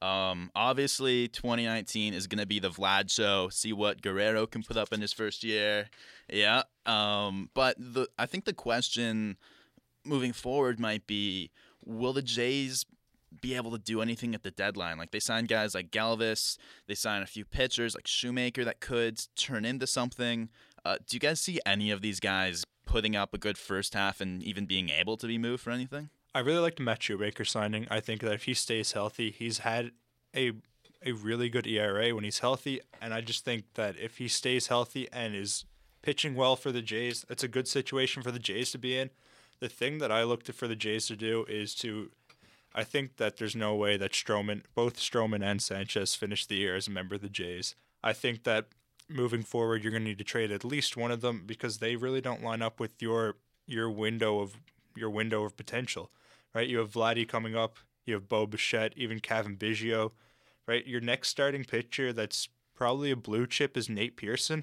Obviously, 2019 is going to be the Vlad show. See what Guerrero can put up in his first year. Yeah. But I think the question moving forward might be, will the Jays be able to do anything at the deadline? Like, they signed guys like Galvis. They signed a few pitchers like Shoemaker that could turn into something. Do you guys see any of these guys putting up a good first half and even being able to be moved for anything? I really like the Matt Shoemaker signing. I think that if he stays healthy, he's had a really good ERA when he's healthy, and I just think that if he stays healthy and is pitching well for the Jays, it's a good situation for the Jays to be in. The thing that I looked for the Jays to do is I think that there's no way that both Stroman and Sanchez finish the year as a member of the Jays. I think that moving forward, you're going to need to trade at least one of them because they really don't line up with your window of potential. Right, you have Vladdy coming up, you have Bo Bichette, even Kevin Biggio, right? Your next starting pitcher that's probably a blue chip is Nate Pearson.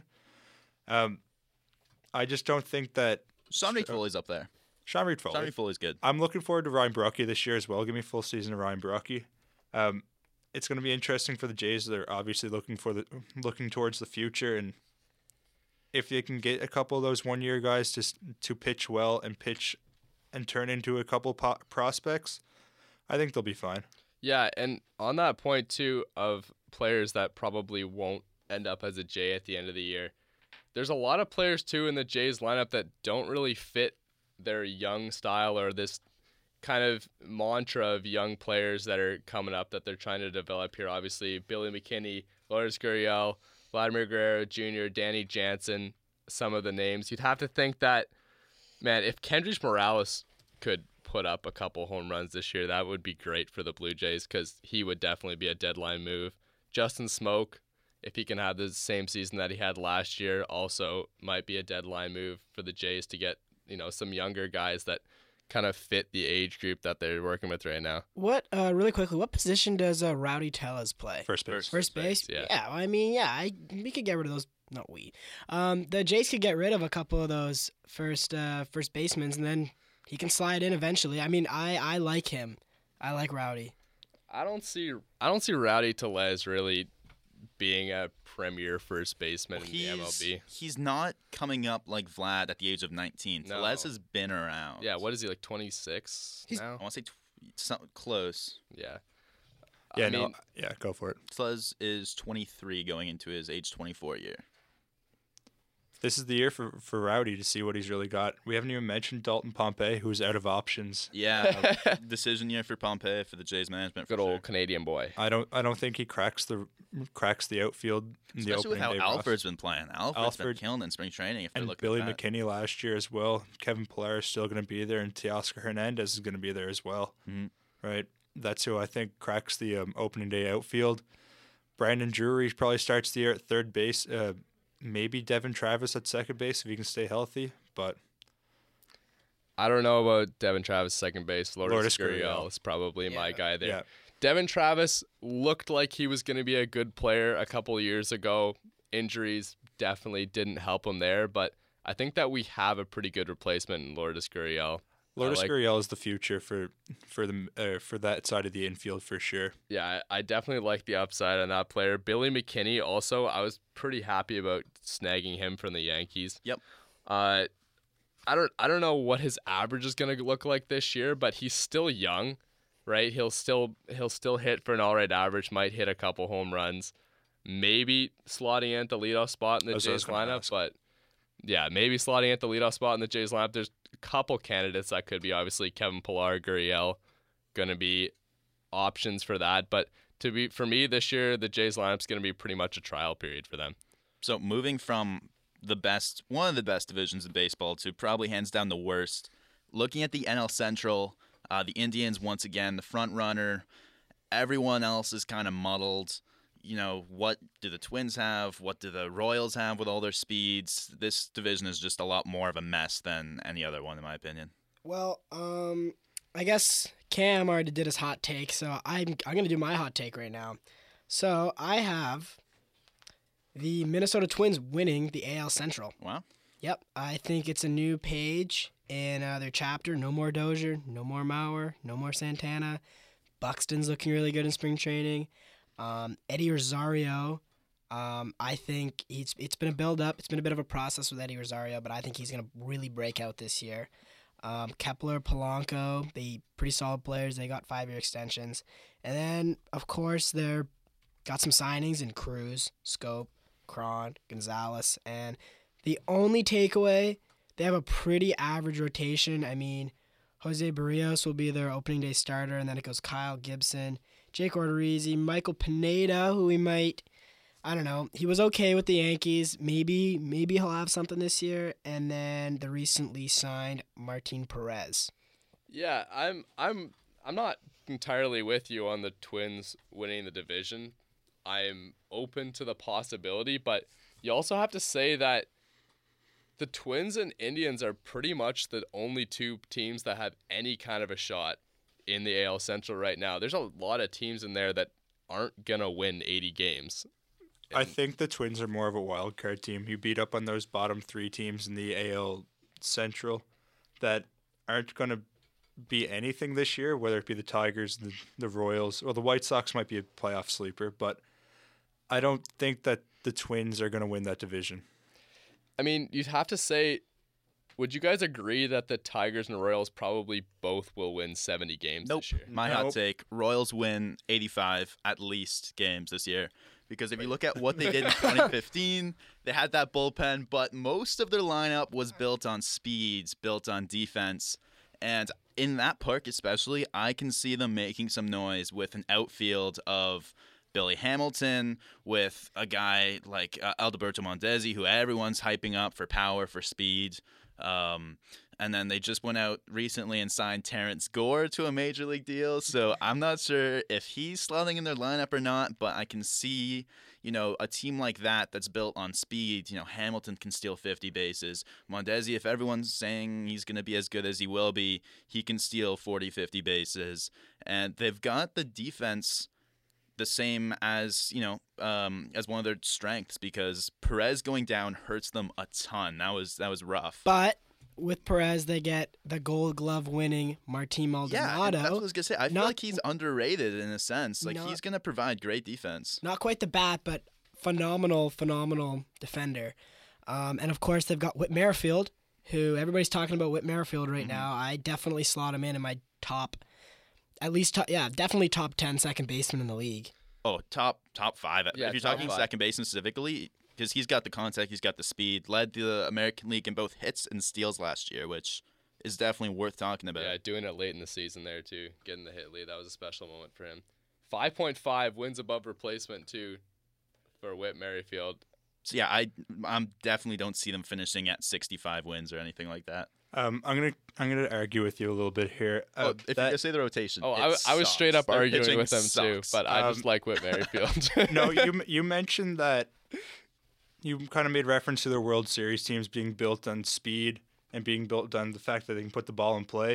I just don't think that Sean Reed Foley's up there. Sean Reed Foley. Sean Reed Foley's good. I'm looking forward to Ryan Brockie this year as well. Give me a full season of Ryan Brockie. It's going to be interesting for the Jays. They're obviously looking towards the future, and if they can get a couple of those 1-year guys to pitch well and turn into a couple prospects, I think they'll be fine. Yeah, and on that point too of players that probably won't end up as a Jay at the end of the year, there's a lot of players too in the Jays lineup that don't really fit their young style or this kind of mantra of young players that are coming up that they're trying to develop here. Obviously, Billy McKinney, Lourdes Gurriel, Vladimir Guerrero Jr., Danny Jansen, some of the names. You'd have to think that, man, if Kendrys Morales could put up a couple home runs this year, that would be great for the Blue Jays because he would definitely be a deadline move. Justin Smoke, if he can have the same season that he had last year, also might be a deadline move for the Jays to get, some younger guys that kind of fit the age group that they're working with right now. What really quickly? What position does Rowdy Tellez play? First base. First base. yeah. I mean, we could get rid of those. Not we. The Jays could get rid of a couple of those first basemen, and then he can slide in eventually. I mean, I like him. I like Rowdy. I don't see Rowdy Tellez really being a premier first baseman in the MLB. He's not coming up like Vlad at the age of 19. No. Tellez has been around. Yeah, what is he, like 26 I now? want to say something close. Yeah. Yeah, I mean, go for it. Tellez is 23 going into his age 24 year. This is the year for Rowdy to see what he's really got. We haven't even mentioned Dalton Pompey, who's out of options. Yeah, decision year for Pompey for the Jays management. good for old sure. Canadian boy. I don't think he cracks the outfield in the Especially opening with how day Alfred's been playing. Alfred's been Alfred killing in spring training. If they're and looking Billy at that. McKinney last year as well. Kevin Pillar is still going to be there, and Teoscar Hernandez is going to be there as well. Mhm. Right, that's who I think cracks the opening day outfield. Brandon Drury probably starts the year at third base. Maybe Devin Travis at second base if he can stay healthy, but I don't know about Devin Travis second base. Lourdes Lourdes Gurriel Gurriel. is probably my guy there. yeah. Devin Travis looked like he was going to be a good player a couple of years ago. Injuries definitely didn't help him there, but I think that we have a pretty good replacement in Lourdes Gurriel. Lourdes Gurriel is the future for that side of the infield for sure. Yeah, I definitely like the upside on that player. Billy McKinney also, I was pretty happy about snagging him from the Yankees. Yep. I don't know what his average is going to look like this year, but he's still young, right? He'll still hit for an all right average, might hit a couple home runs, maybe slotting in at the leadoff spot in the Jays lineup, but yeah, maybe slotting at the leadoff spot in the Jays lineup. There's a couple candidates that could be, obviously Kevin Pillar, Gurriel, going to be options for that, but for me this year, the Jays lineup's going to be pretty much a trial period for them. So moving from one of the best divisions in baseball to probably hands down the worst. Looking at the NL Central, the Indians once again the front runner. Everyone else is kind of muddled. You know, what do the Twins have? What do the Royals have with all their speeds? This division is just a lot more of a mess than any other one, in my opinion. Well, I guess Cam already did his hot take, so I'm gonna do my hot take right now. So I have the Minnesota Twins winning the AL Central. Wow. Yep, I think it's a new page in their chapter. No more Dozier, no more Mauer, no more Santana. Buxton's looking really good in spring training. Eddie Rosario, I think it's been a build-up. It's been a bit of a process with Eddie Rosario, but I think he's going to really break out this year. Kepler, Polanco, they pretty solid players. They got 5-year extensions. And then, of course, they're got some signings in Cruz, Scope, Cron, Gonzalez, and the only takeaway, they have a pretty average rotation. I mean, Jose Barrios will be their opening day starter, and then it goes Kyle Gibson, Jake Odorizzi, Michael Pineda, who he was okay with the Yankees. Maybe he'll have something this year, and then the recently signed Martin Perez. Yeah, I'm not entirely with you on the Twins winning the division. I'm open to the possibility, but you also have to say that the Twins and Indians are pretty much the only two teams that have any kind of a shot in the AL Central right now. There's a lot of teams in there that aren't going to win 80 games. I think the Twins are more of a wild card team. You beat up on those bottom 3 teams in the AL Central that aren't going to be anything this year, whether it be the Tigers, the Royals, or the White Sox might be a playoff sleeper, but I don't think that the Twins are going to win that division. I mean, you'd have to say, would you guys agree that the Tigers and Royals probably both will win 70 games this year? My hot take, Royals win 85 at least games this year. Because if you look at what they did in 2015, they had that bullpen, but most of their lineup was built on speeds, built on defense. And in that park especially, I can see them making some noise with an outfield of Billy Hamilton, with a guy like Alberto Mondesi, who everyone's hyping up for power, for speed. And then they just went out recently and signed Terrence Gore to a major league deal. So I'm not sure if he's slotting in their lineup or not, but I can see, a team like that that's built on speed. Hamilton can steal 50 bases. Mondesi, if everyone's saying he's going to be as good as he will be, he can steal 40, 50 bases. And they've got the defense the same as, as one of their strengths, because Perez going down hurts them a ton. That was rough. But with Perez, they get the Gold Glove winning Martin Maldonado. Yeah, that's what I was gonna say. I feel like he's underrated in a sense. Like, he's gonna provide great defense. Not quite the bat, but phenomenal defender. And of course, they've got Whit Merrifield, who everybody's talking about Whit Merrifield right now. I definitely slot him in my definitely top 10 second baseman in the league. Oh, top 5. Yeah, if you're talking second baseman specifically, because he's got the contact, he's got the speed, led the American League in both hits and steals last year, which is definitely worth talking about. Yeah, doing it late in the season there too, getting the hit lead, that was a special moment for him. 5.5 wins above replacement too for Whit Merrifield. So yeah, I'm definitely don't see them finishing at 65 wins or anything like that. I'm gonna argue with you a little bit here. If you just say the rotation, I was straight up Their arguing with them sucks. too, but I just like Whit Merrifield. No, you mentioned that you kind of made reference to their World Series teams being built on speed and being built on the fact that they can put the ball in play.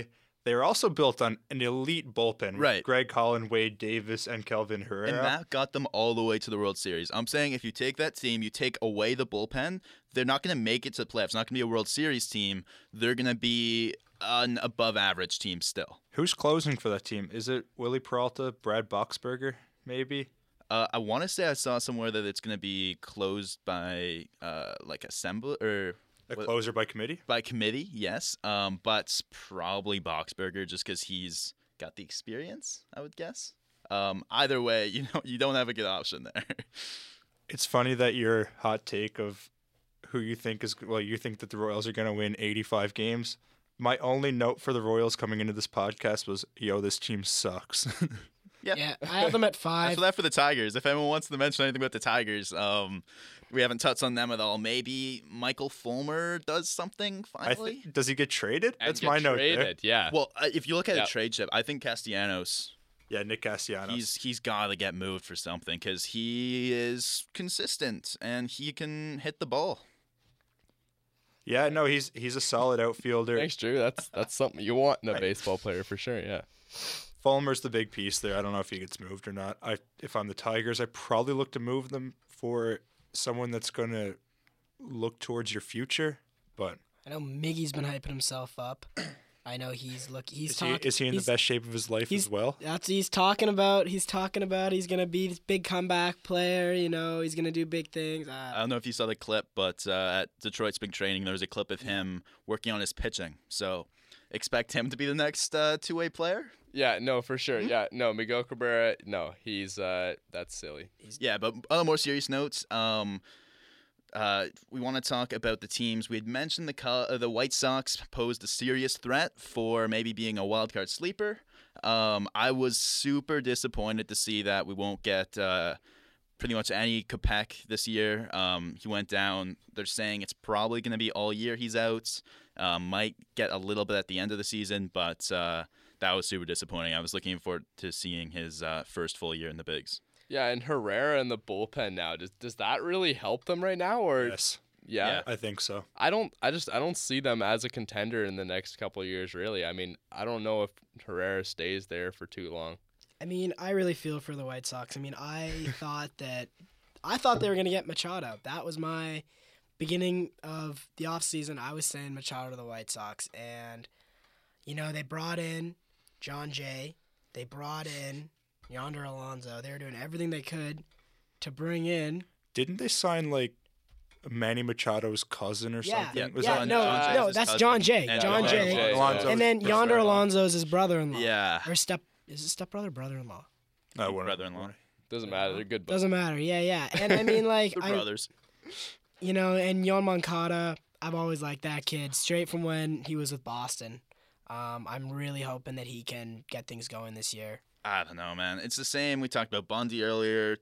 they're also built on an elite bullpen. With Right. Greg Holland, Wade Davis, and Kelvin And Herrera. that got them all the way to the World Series. I'm saying if you take that team, you take away the bullpen, they're not going to make it to the playoffs. It's not going to be a World Series team. They're going to be an above-average team still. Who's closing for that team? Is it Willie Peralta, Brad Boxberger, maybe? I want to say I saw somewhere that it's going to be closed by like assembly or A closer by committee? by committee, yes. But probably Boxberger just because he's got the experience, I would guess. Either way, you don't have a good option there. It's funny that your hot take of who you think you think that the Royals are going to win 85 games. My only note for the Royals coming into this podcast was, this team sucks. Yeah, I have them at As 5. for that for the Tigers, if anyone wants to mention anything about the Tigers, we haven't touched on them at all. Maybe Michael Fulmer does something finally. Does he get traded? And That's get my note there. traded, yeah. Well, if you look at Yeah. a trade chip, I think Castellanos, Yeah, Nick Castellanos. he's got to get moved for something because he is consistent and he can hit the ball. Yeah, no, he's a solid outfielder. Thanks, Drew. That's something you want in a baseball player for sure. Yeah. Fulmer's the big piece there. I don't know if he gets moved or not. If I'm the Tigers, I probably look to move them for someone that's going to look towards your future. But I know Miggy's been hyping himself up. I know he's is he in the best shape of his life as well? That's what he's talking about. He's gonna be this big comeback player. He's gonna do big things. I don't know if you saw the clip, but at Detroit spring training, there was a clip of him working on his pitching. So expect him to be the next two-way player. Yeah, no, for sure. Yeah, no, Miguel Cabrera, no, he's that's silly. Yeah, but on a more serious note, we want to talk about the teams. We had mentioned the White Sox posed a serious threat for maybe being a wild card sleeper. I was super disappointed to see that we won't get pretty much any Kopech this year. He went down. They're saying it's probably going to be all year he's out. Might get a little bit at the end of the season, but that was super disappointing. I was looking forward to seeing his first full year in the bigs. Yeah, and Herrera in the bullpen now. Does that really help them right now, or Yes, yeah? I think so. I don't see them as a contender in the next couple of years. Really, I mean, I don't know if Herrera stays there for too long. I mean, I really feel for the White Sox. I mean, I thought they were gonna get Machado. That was my beginning of the offseason. I was saying Machado to the White Sox, and they brought in John Jay. They brought in Yonder Alonso. They were doing everything they could to bring in. Didn't they sign like Manny Machado's cousin or Yeah, something? Was yeah, that no, John Jay's no, that's cousin? John Jay. And John Jay. Jay. Alonso's And then Yonder brother-in-law. Alonso is his brother-in-law. Yeah. Or is it stepbrother, brother-in-law? No, one of Brother-in-law. them. Doesn't matter. They're good. Buddies. Doesn't matter. Yeah. And I mean, like, They're brothers. and Yon Moncada, I've always liked that kid straight from when he was with Boston. I'm really hoping that he can get things going this year. I don't know, man. It's the same. We talked about Bundy earlier.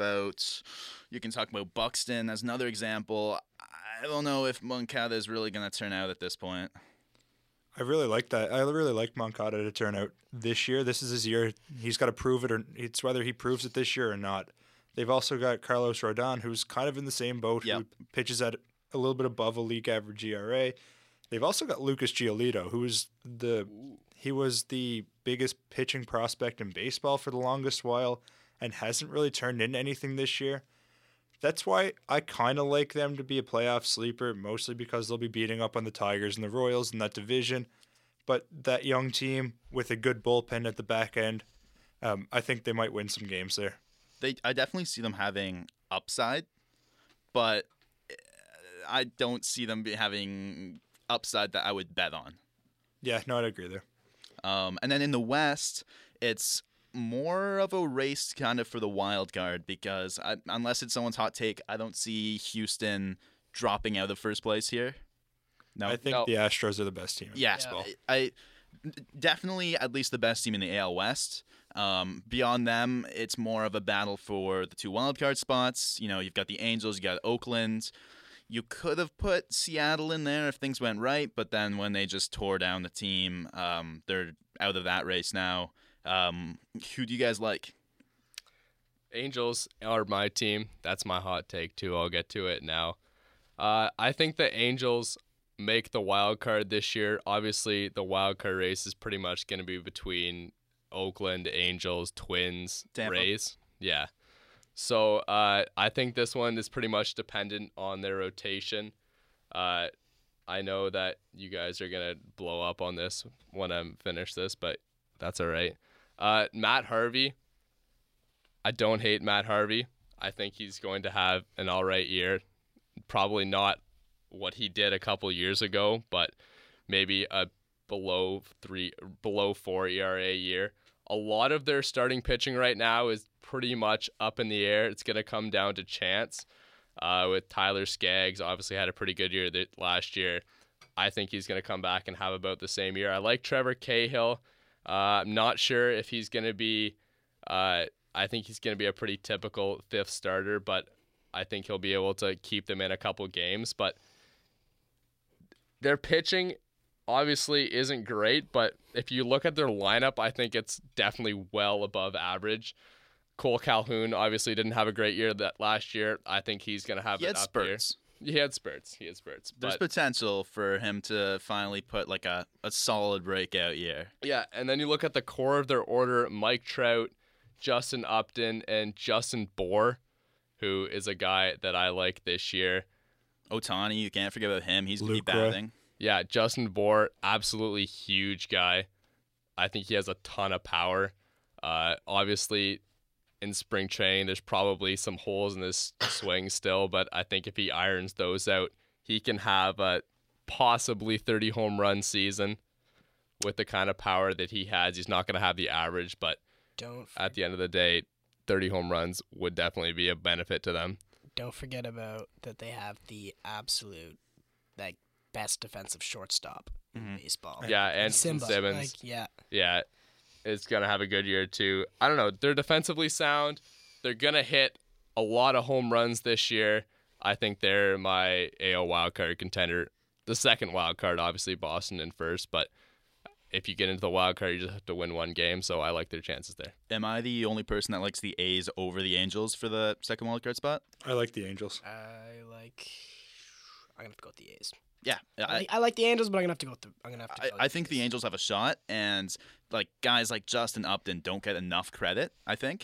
You can talk about Buxton as another example. I don't know if Moncada is really going to turn out at this point. I really like that. I really like Moncada to turn out this year. This is his year. He's got to prove it, or it's whether he proves it this year or not. They've also got Carlos Rodon, who's kind of in the same boat, Yep. who pitches at a little bit above a league average ERA. They've also got Lucas Giolito, who is he was the biggest pitching prospect in baseball for the longest while and hasn't really turned into anything this year. That's why I kind of like them to be a playoff sleeper, mostly because they'll be beating up on the Tigers and the Royals in that division. But that young team with a good bullpen at the back end, I think they might win some games there. I definitely see them having upside, but I don't see them having upside that I would bet on. Yeah, no, I'd agree there. And then in the West, it's more of a race kind of for the wild card because unless it's someone's hot take, I don't see Houston dropping out of the first place here. No, I think No. the Astros are the best team in yeah, baseball. I definitely at least the best team in the AL West. Beyond them, it's more of a battle for the two wild card spots. You've got the Angels, you got Oakland. You could have put Seattle in there if things went right, but then when they just tore down the team, they're out of that race now. Who do you guys like? Angels are my team. That's my hot take too. I'll get to it now. I think the Angels make the wild card this year. Obviously, the wild card race is pretty much going to be between Oakland, Angels, Twins, Tampa. Rays. Yeah. So I think this one is pretty much dependent on their rotation. I know that you guys are going to blow up on this when I'm finished this, but that's all right. Matt Harvey. I don't hate Matt Harvey. I think he's going to have an all right year. Probably not what he did a couple years ago, but maybe a below 4 ERA year. A lot of their starting pitching right now is pretty much up in the air. It's going to come down to chance. With Tyler Skaggs, obviously had a pretty good year last year. I think he's going to come back and have about the same year. I like Trevor Cahill. I'm not sure if he's going to be. I think he's going to be a pretty typical fifth starter, but I think he'll be able to keep them in a couple games. But their pitching obviously isn't great, but if you look at their lineup, I think it's definitely well above average. Cole Calhoun obviously didn't have a great year that last year. I think he's going to have He an had up spurts. year. He had spurts. There's But potential for him to finally put like a solid breakout year. yeah, and then you look at the core of their order: Mike Trout, Justin Upton, and Justin Bohr, who is a guy that I like this year. Otani, you can't forget about him. He's going to be Luke Roy. batting. Yeah, Justin Bohr, absolutely huge guy. I think he has a ton of power. Obviously, in spring training, there's probably some holes in his swing still, but I think if he irons those out, he can have a possibly 30 home run season with the kind of power that he has. He's not going to have the average, but at the end of the day, 30 home runs would definitely be a benefit to them. Don't forget about that they have the absolute best defensive shortstop in baseball. Yeah, and Simba, Simmons. yeah. Yeah, is going to have a good year too. I don't know. They're defensively sound. They're going to hit a lot of home runs this year. I think they're my AL wildcard contender. The second wildcard, obviously, Boston in first, but if you get into the wild card, you just have to win one game, so I like their chances there. Am I the only person that likes the A's over the Angels for the second wildcard spot? I like the Angels. I'm gonna have to go with the A's. Yeah, I like the Angels, but I'm gonna have to go with I think the Angels have a shot, and like guys like Justin Upton don't get enough credit, I think.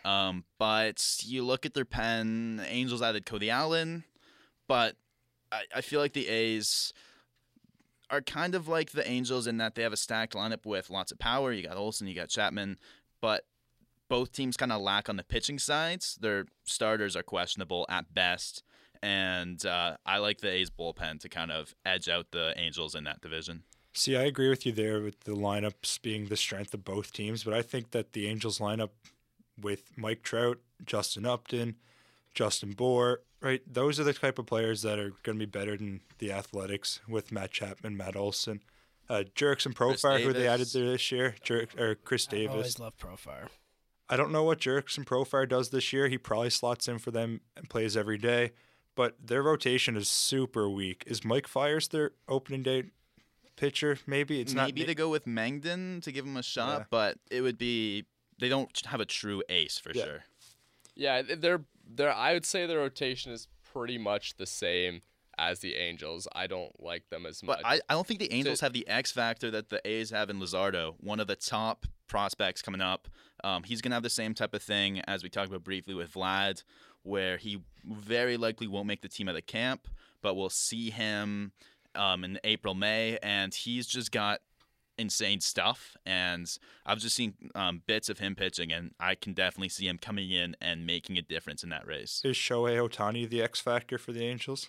But you look at their pen, Angels added Cody Allen, but I feel like the A's are kind of like the Angels in that they have a stacked lineup with lots of power. You got Olsen, you got Chapman, but both teams kind of lack on the pitching sides. Their starters are questionable at best. And I like the A's bullpen to kind of edge out the Angels in that division. See, I agree with you there with the lineups being the strength of both teams, but I think that the Angels lineup with Mike Trout, Justin Upton, Justin Bohr, right? Those are the type of players that are going to be better than the Athletics with Matt Chapman, Matt Olson, Jurickson Profar, who they added there this year, Chris Davis. I always love Profar. I don't know what Jurickson Profar does this year. He probably slots in for them and plays every day. But their rotation is super weak. Is Mike Fiers their opening day pitcher? Maybe it's not. Maybe they go with Mangden to give him a shot, Yeah. but it would be they don't have a true ace for Yeah. sure. Yeah, I would say the rotation is pretty much the same as the Angels. I don't like them as much. But I don't think the Angels have the X factor that the A's have in Luzardo, one of the top prospects coming up. He's going to have the same type of thing as we talked about briefly with Vlad, where he very likely won't make the team at the camp, but we'll see him in April, May, and he's just got insane stuff. And I've just seen bits of him pitching, and I can definitely see him coming in and making a difference in that race. Is Shohei Ohtani the X factor for the Angels?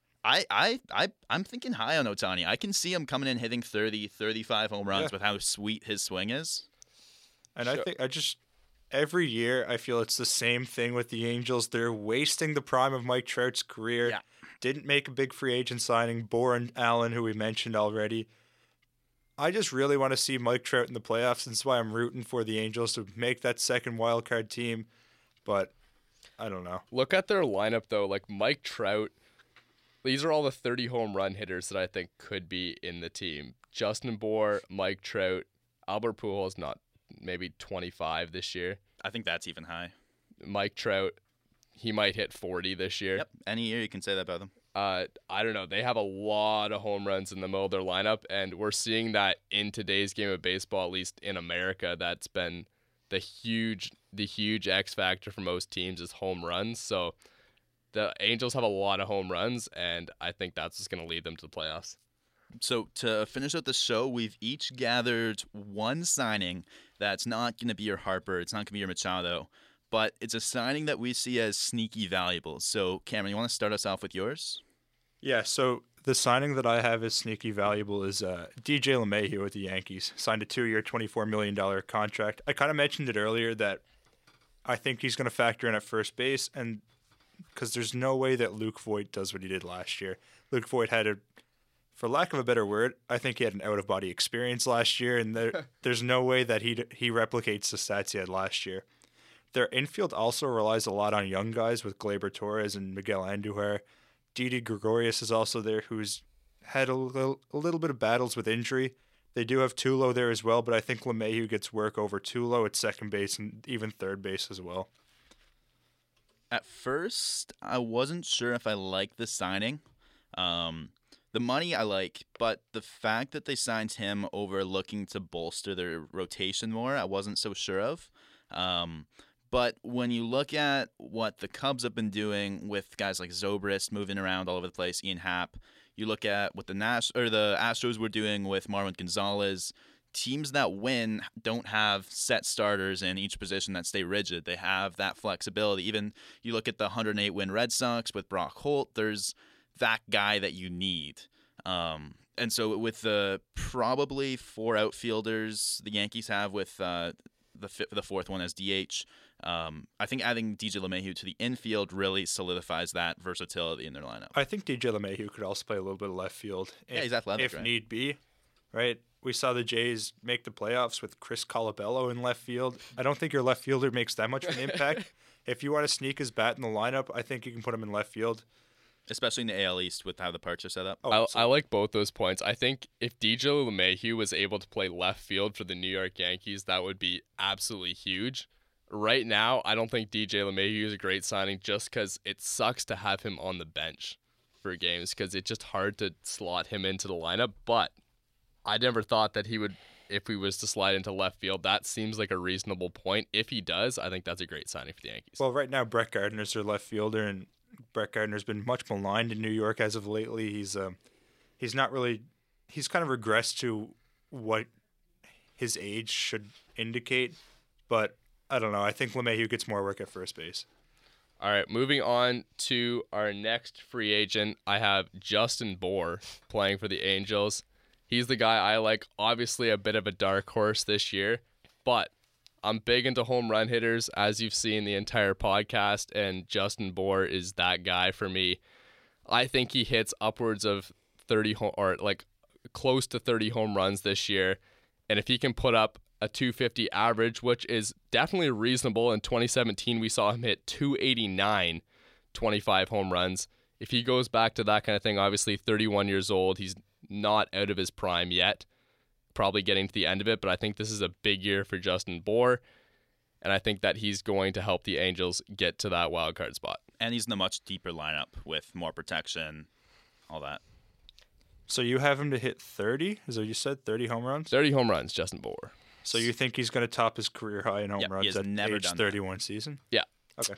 I'm thinking high on Otani. I can see him coming in hitting 30, 35 home runs with how sweet his swing is. And I think every year I feel it's the same thing with the Angels. They're wasting the prime of Mike Trout's career. Yeah. Didn't make a big free agent signing. Bohr and Allen, who we mentioned already. I just really want to see Mike Trout in the playoffs. That's why I'm rooting for the Angels to make that second wild card team. But I don't know. Look at their lineup, though. Like Mike Trout, these are all the 30 home run hitters that I think could be in the team. Justin Bohr, Mike Trout, Albert Pujols, not maybe 25 this year. I think that's even high. Mike Trout, he might hit 40 this year. Yep, any year you can say that about them. I don't know. They have a lot of home runs in the middle of their lineup, and we're seeing that in today's game of baseball, at least in America. That's been the huge X factor for most teams is home runs. So the Angels have a lot of home runs, and I think that's what's going to lead them to the playoffs. So to finish out the show, we've each gathered one signing that's not going to be your Harper. It's not going to be your Machado, but it's a signing that we see as sneaky valuable. So Cameron, you want to start us off with yours? Yeah, so the signing that I have as sneaky valuable is DJ LeMahieu with the Yankees. Signed a 2-year, $24 million contract. I kind of mentioned it earlier that I think he's going to factor in at first base, and because there's no way that Luke Voigt does what he did last year. Luke Voigt had for lack of a better word, I think he had an out-of-body experience last year, and there's no way that he replicates the stats he had last year. Their infield also relies a lot on young guys with Gleyber Torres and Miguel Andujar. Didi Gregorius is also there, who's had a little bit of battles with injury. They do have Tulo there as well, but I think LeMahieu gets work over Tulo at second base and even third base as well. At first, I wasn't sure if I liked the signing. The money I like, but the fact that they signed him over looking to bolster their rotation more, I wasn't so sure of. But when you look at what the Cubs have been doing with guys like Zobrist moving around all over the place, Ian Happ, you look at what the Astros were doing with Marwin Gonzalez. Teams that win don't have set starters in each position that stay rigid. They have that flexibility. Even you look at the 108-win Red Sox with Brock Holt, there's that guy that you need. And so with the probably 4 outfielders the Yankees have with the fourth one as DH, I think adding DJ LeMahieu to the infield really solidifies that versatility in their lineup. I think DJ LeMahieu could also play a little bit of left field. Yeah, he's athletic, if right? need be, right? We saw the Jays make the playoffs with Chris Colabello in left field. I don't think your left fielder makes that much of an impact. If you want to sneak his bat in the lineup, I think you can put him in left field. Especially in the AL East with how the parks are set up. I like both those points. I think if DJ LeMahieu was able to play left field for the New York Yankees, that would be absolutely huge. Right now, I don't think DJ LeMahieu is a great signing just because it sucks to have him on the bench for games because it's just hard to slot him into the lineup. But I never thought that he would, if he was to slide into left field, that seems like a reasonable point. If he does, I think that's a great signing for the Yankees. Well, right now, Brett Gardner's their left fielder, and Brett Gardner's been much maligned in New York as of lately. He's kind of regressed to what his age should indicate, but I don't know. I think LeMahieu gets more work at first base. All right, moving on to our next free agent, I have Justin Bour playing for the Angels. He's the guy I like. Obviously a bit of a dark horse this year, but I'm big into home run hitters, as you've seen the entire podcast, and Justin Bour is that guy for me. I think he hits upwards of 30 close to 30 home runs this year, and if he can put up a 250 average, which is definitely reasonable. In 2017, we saw him hit 289, 25 home runs. If he goes back to that kind of thing, obviously 31 years old, he's not out of his prime yet, probably getting to the end of it, but I think this is a big year for Justin Bour, and I think that he's going to help the Angels get to that wild card spot. And he's in a much deeper lineup with more protection, all that. So you have him to hit 30? Is that what you said? 30 home runs? 30 home runs, Justin Bour. So you think he's going to top his career high in home Yep, he runs has at never age done 31 season? Yeah. Okay.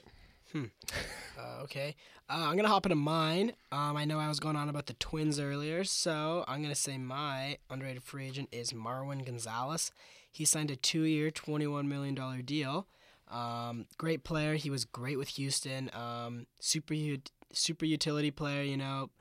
Okay. I'm going to hop into mine. I know I was going on about the Twins earlier, so I'm going to say my underrated free agent is Marwin Gonzalez. He signed a 2-year, $21 million deal. Great player. He was great with Houston. Super utility player, you know.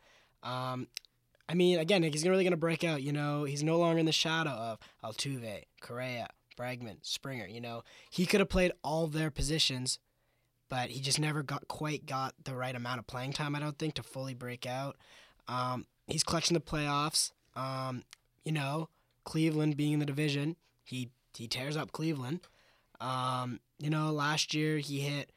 I mean, again, he's really going to break out, you know. He's no longer in the shadow of Altuve, Correa, Bregman, Springer, you know. He could have played all of their positions, but he just never quite got the right amount of playing time, I don't think, to fully break out. He's clutching the playoffs. You know, Cleveland being in the division, he tears up Cleveland. You know, last year he hit,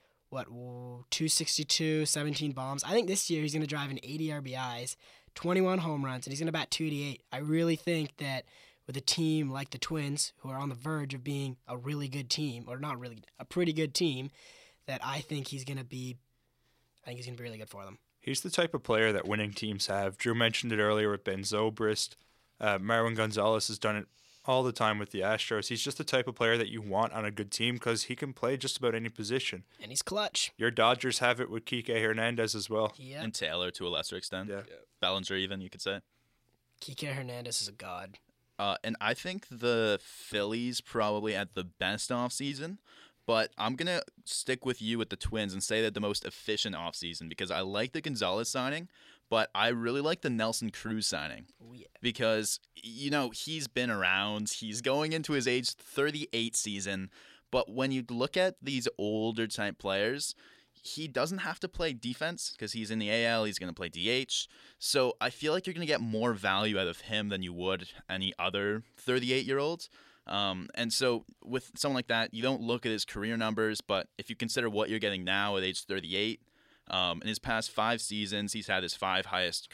262, 17 bombs. I think this year he's going to drive in 80 RBIs, 21 home runs, and he's going to bat 288. I really think that with a team like the Twins, who are on the verge of being a really good team, or not really, a pretty good team, that I think he's going to be really good for them. He's the type of player that winning teams have. Drew mentioned it earlier with Ben Zobrist. Marwin Gonzalez has done it all the time with the Astros. He's just the type of player that you want on a good team because he can play just about any position. And he's clutch. Your Dodgers have it with Kike Hernandez as well. Yeah. And Taylor to a lesser extent. Yeah. Bellinger even, you could say. Kike Hernandez is a god. And I think the Phillies probably had the best offseason, but I'm going to stick with you with the Twins and say that the most efficient offseason because I like the Gonzalez signing, but I really like the Nelson Cruz signing. Oh, yeah. Because, he's been around. He's going into his age 38 season, but when you look at these older type players, he doesn't have to play defense because he's in the AL. He's going to play DH. So I feel like you're going to get more value out of him than you would any other 38-year-old. And so with someone like that, you don't look at his career numbers, but if you consider what you're getting now at age 38, in his past 5 seasons, he's had his 5 highest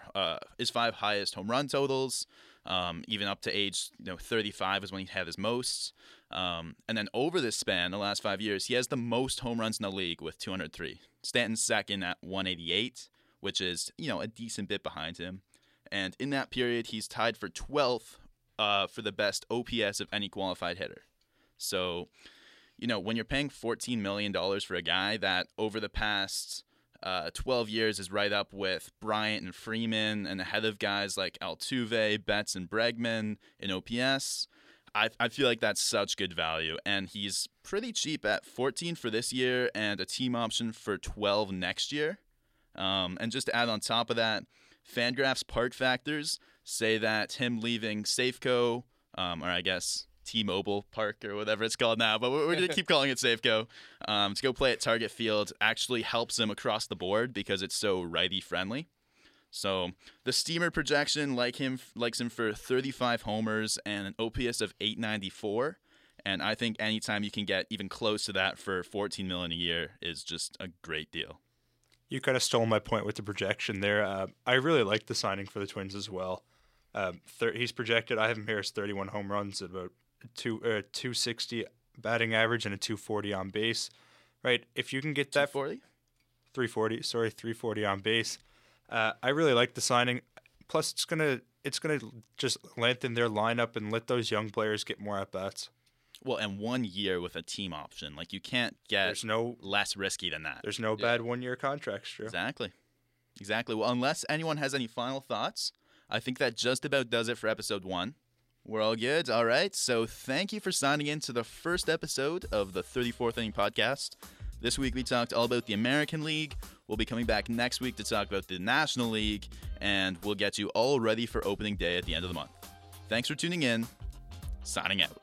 home run totals. Even up to age 35 is when he had his most. And then over this span, the last 5 years, he has the most home runs in the league with 203. Stanton's second at 188, which is a decent bit behind him. And in that period, he's tied for 12th for the best OPS of any qualified hitter. So, when you're paying $14 million for a guy that over the past 12 years is right up with Bryant and Freeman and ahead of guys like Altuve, Betts, and Bregman in OPS, I feel like that's such good value. And he's pretty cheap at 14 for this year and a team option for 12 next year. And just to add on top of that, Fangraphs Park Factors say that him leaving Safeco, or I guess T-Mobile Park or whatever it's called now, but we're going to keep calling it Safeco, to go play at Target Field actually helps him across the board because it's so righty-friendly. So the Steamer projection likes him for 35 homers and an OPS of 894, and I think anytime you can get even close to that for $14 million a year is just a great deal. You kind of stole my point with the projection there. I really like the signing for the Twins as well. He's projected, I have him here as 31 home runs, about 260 batting average and a 240 on base. Right? If you can get that 340 on base. I really like the signing. Plus, it's gonna just lengthen their lineup and let those young players get more at bats. Well, and 1 year with a team option, like you can't get less risky than that. There's no bad 1 year contracts, Drew. Exactly. Well, unless anyone has any final thoughts, I think that just about does it for episode 1. We're all good. All right. So thank you for signing in to the first episode of the 34th Inning Podcast. This week we talked all about the American League. We'll be coming back next week to talk about the National League, and we'll get you all ready for opening day at the end of the month. Thanks for tuning in. Signing out.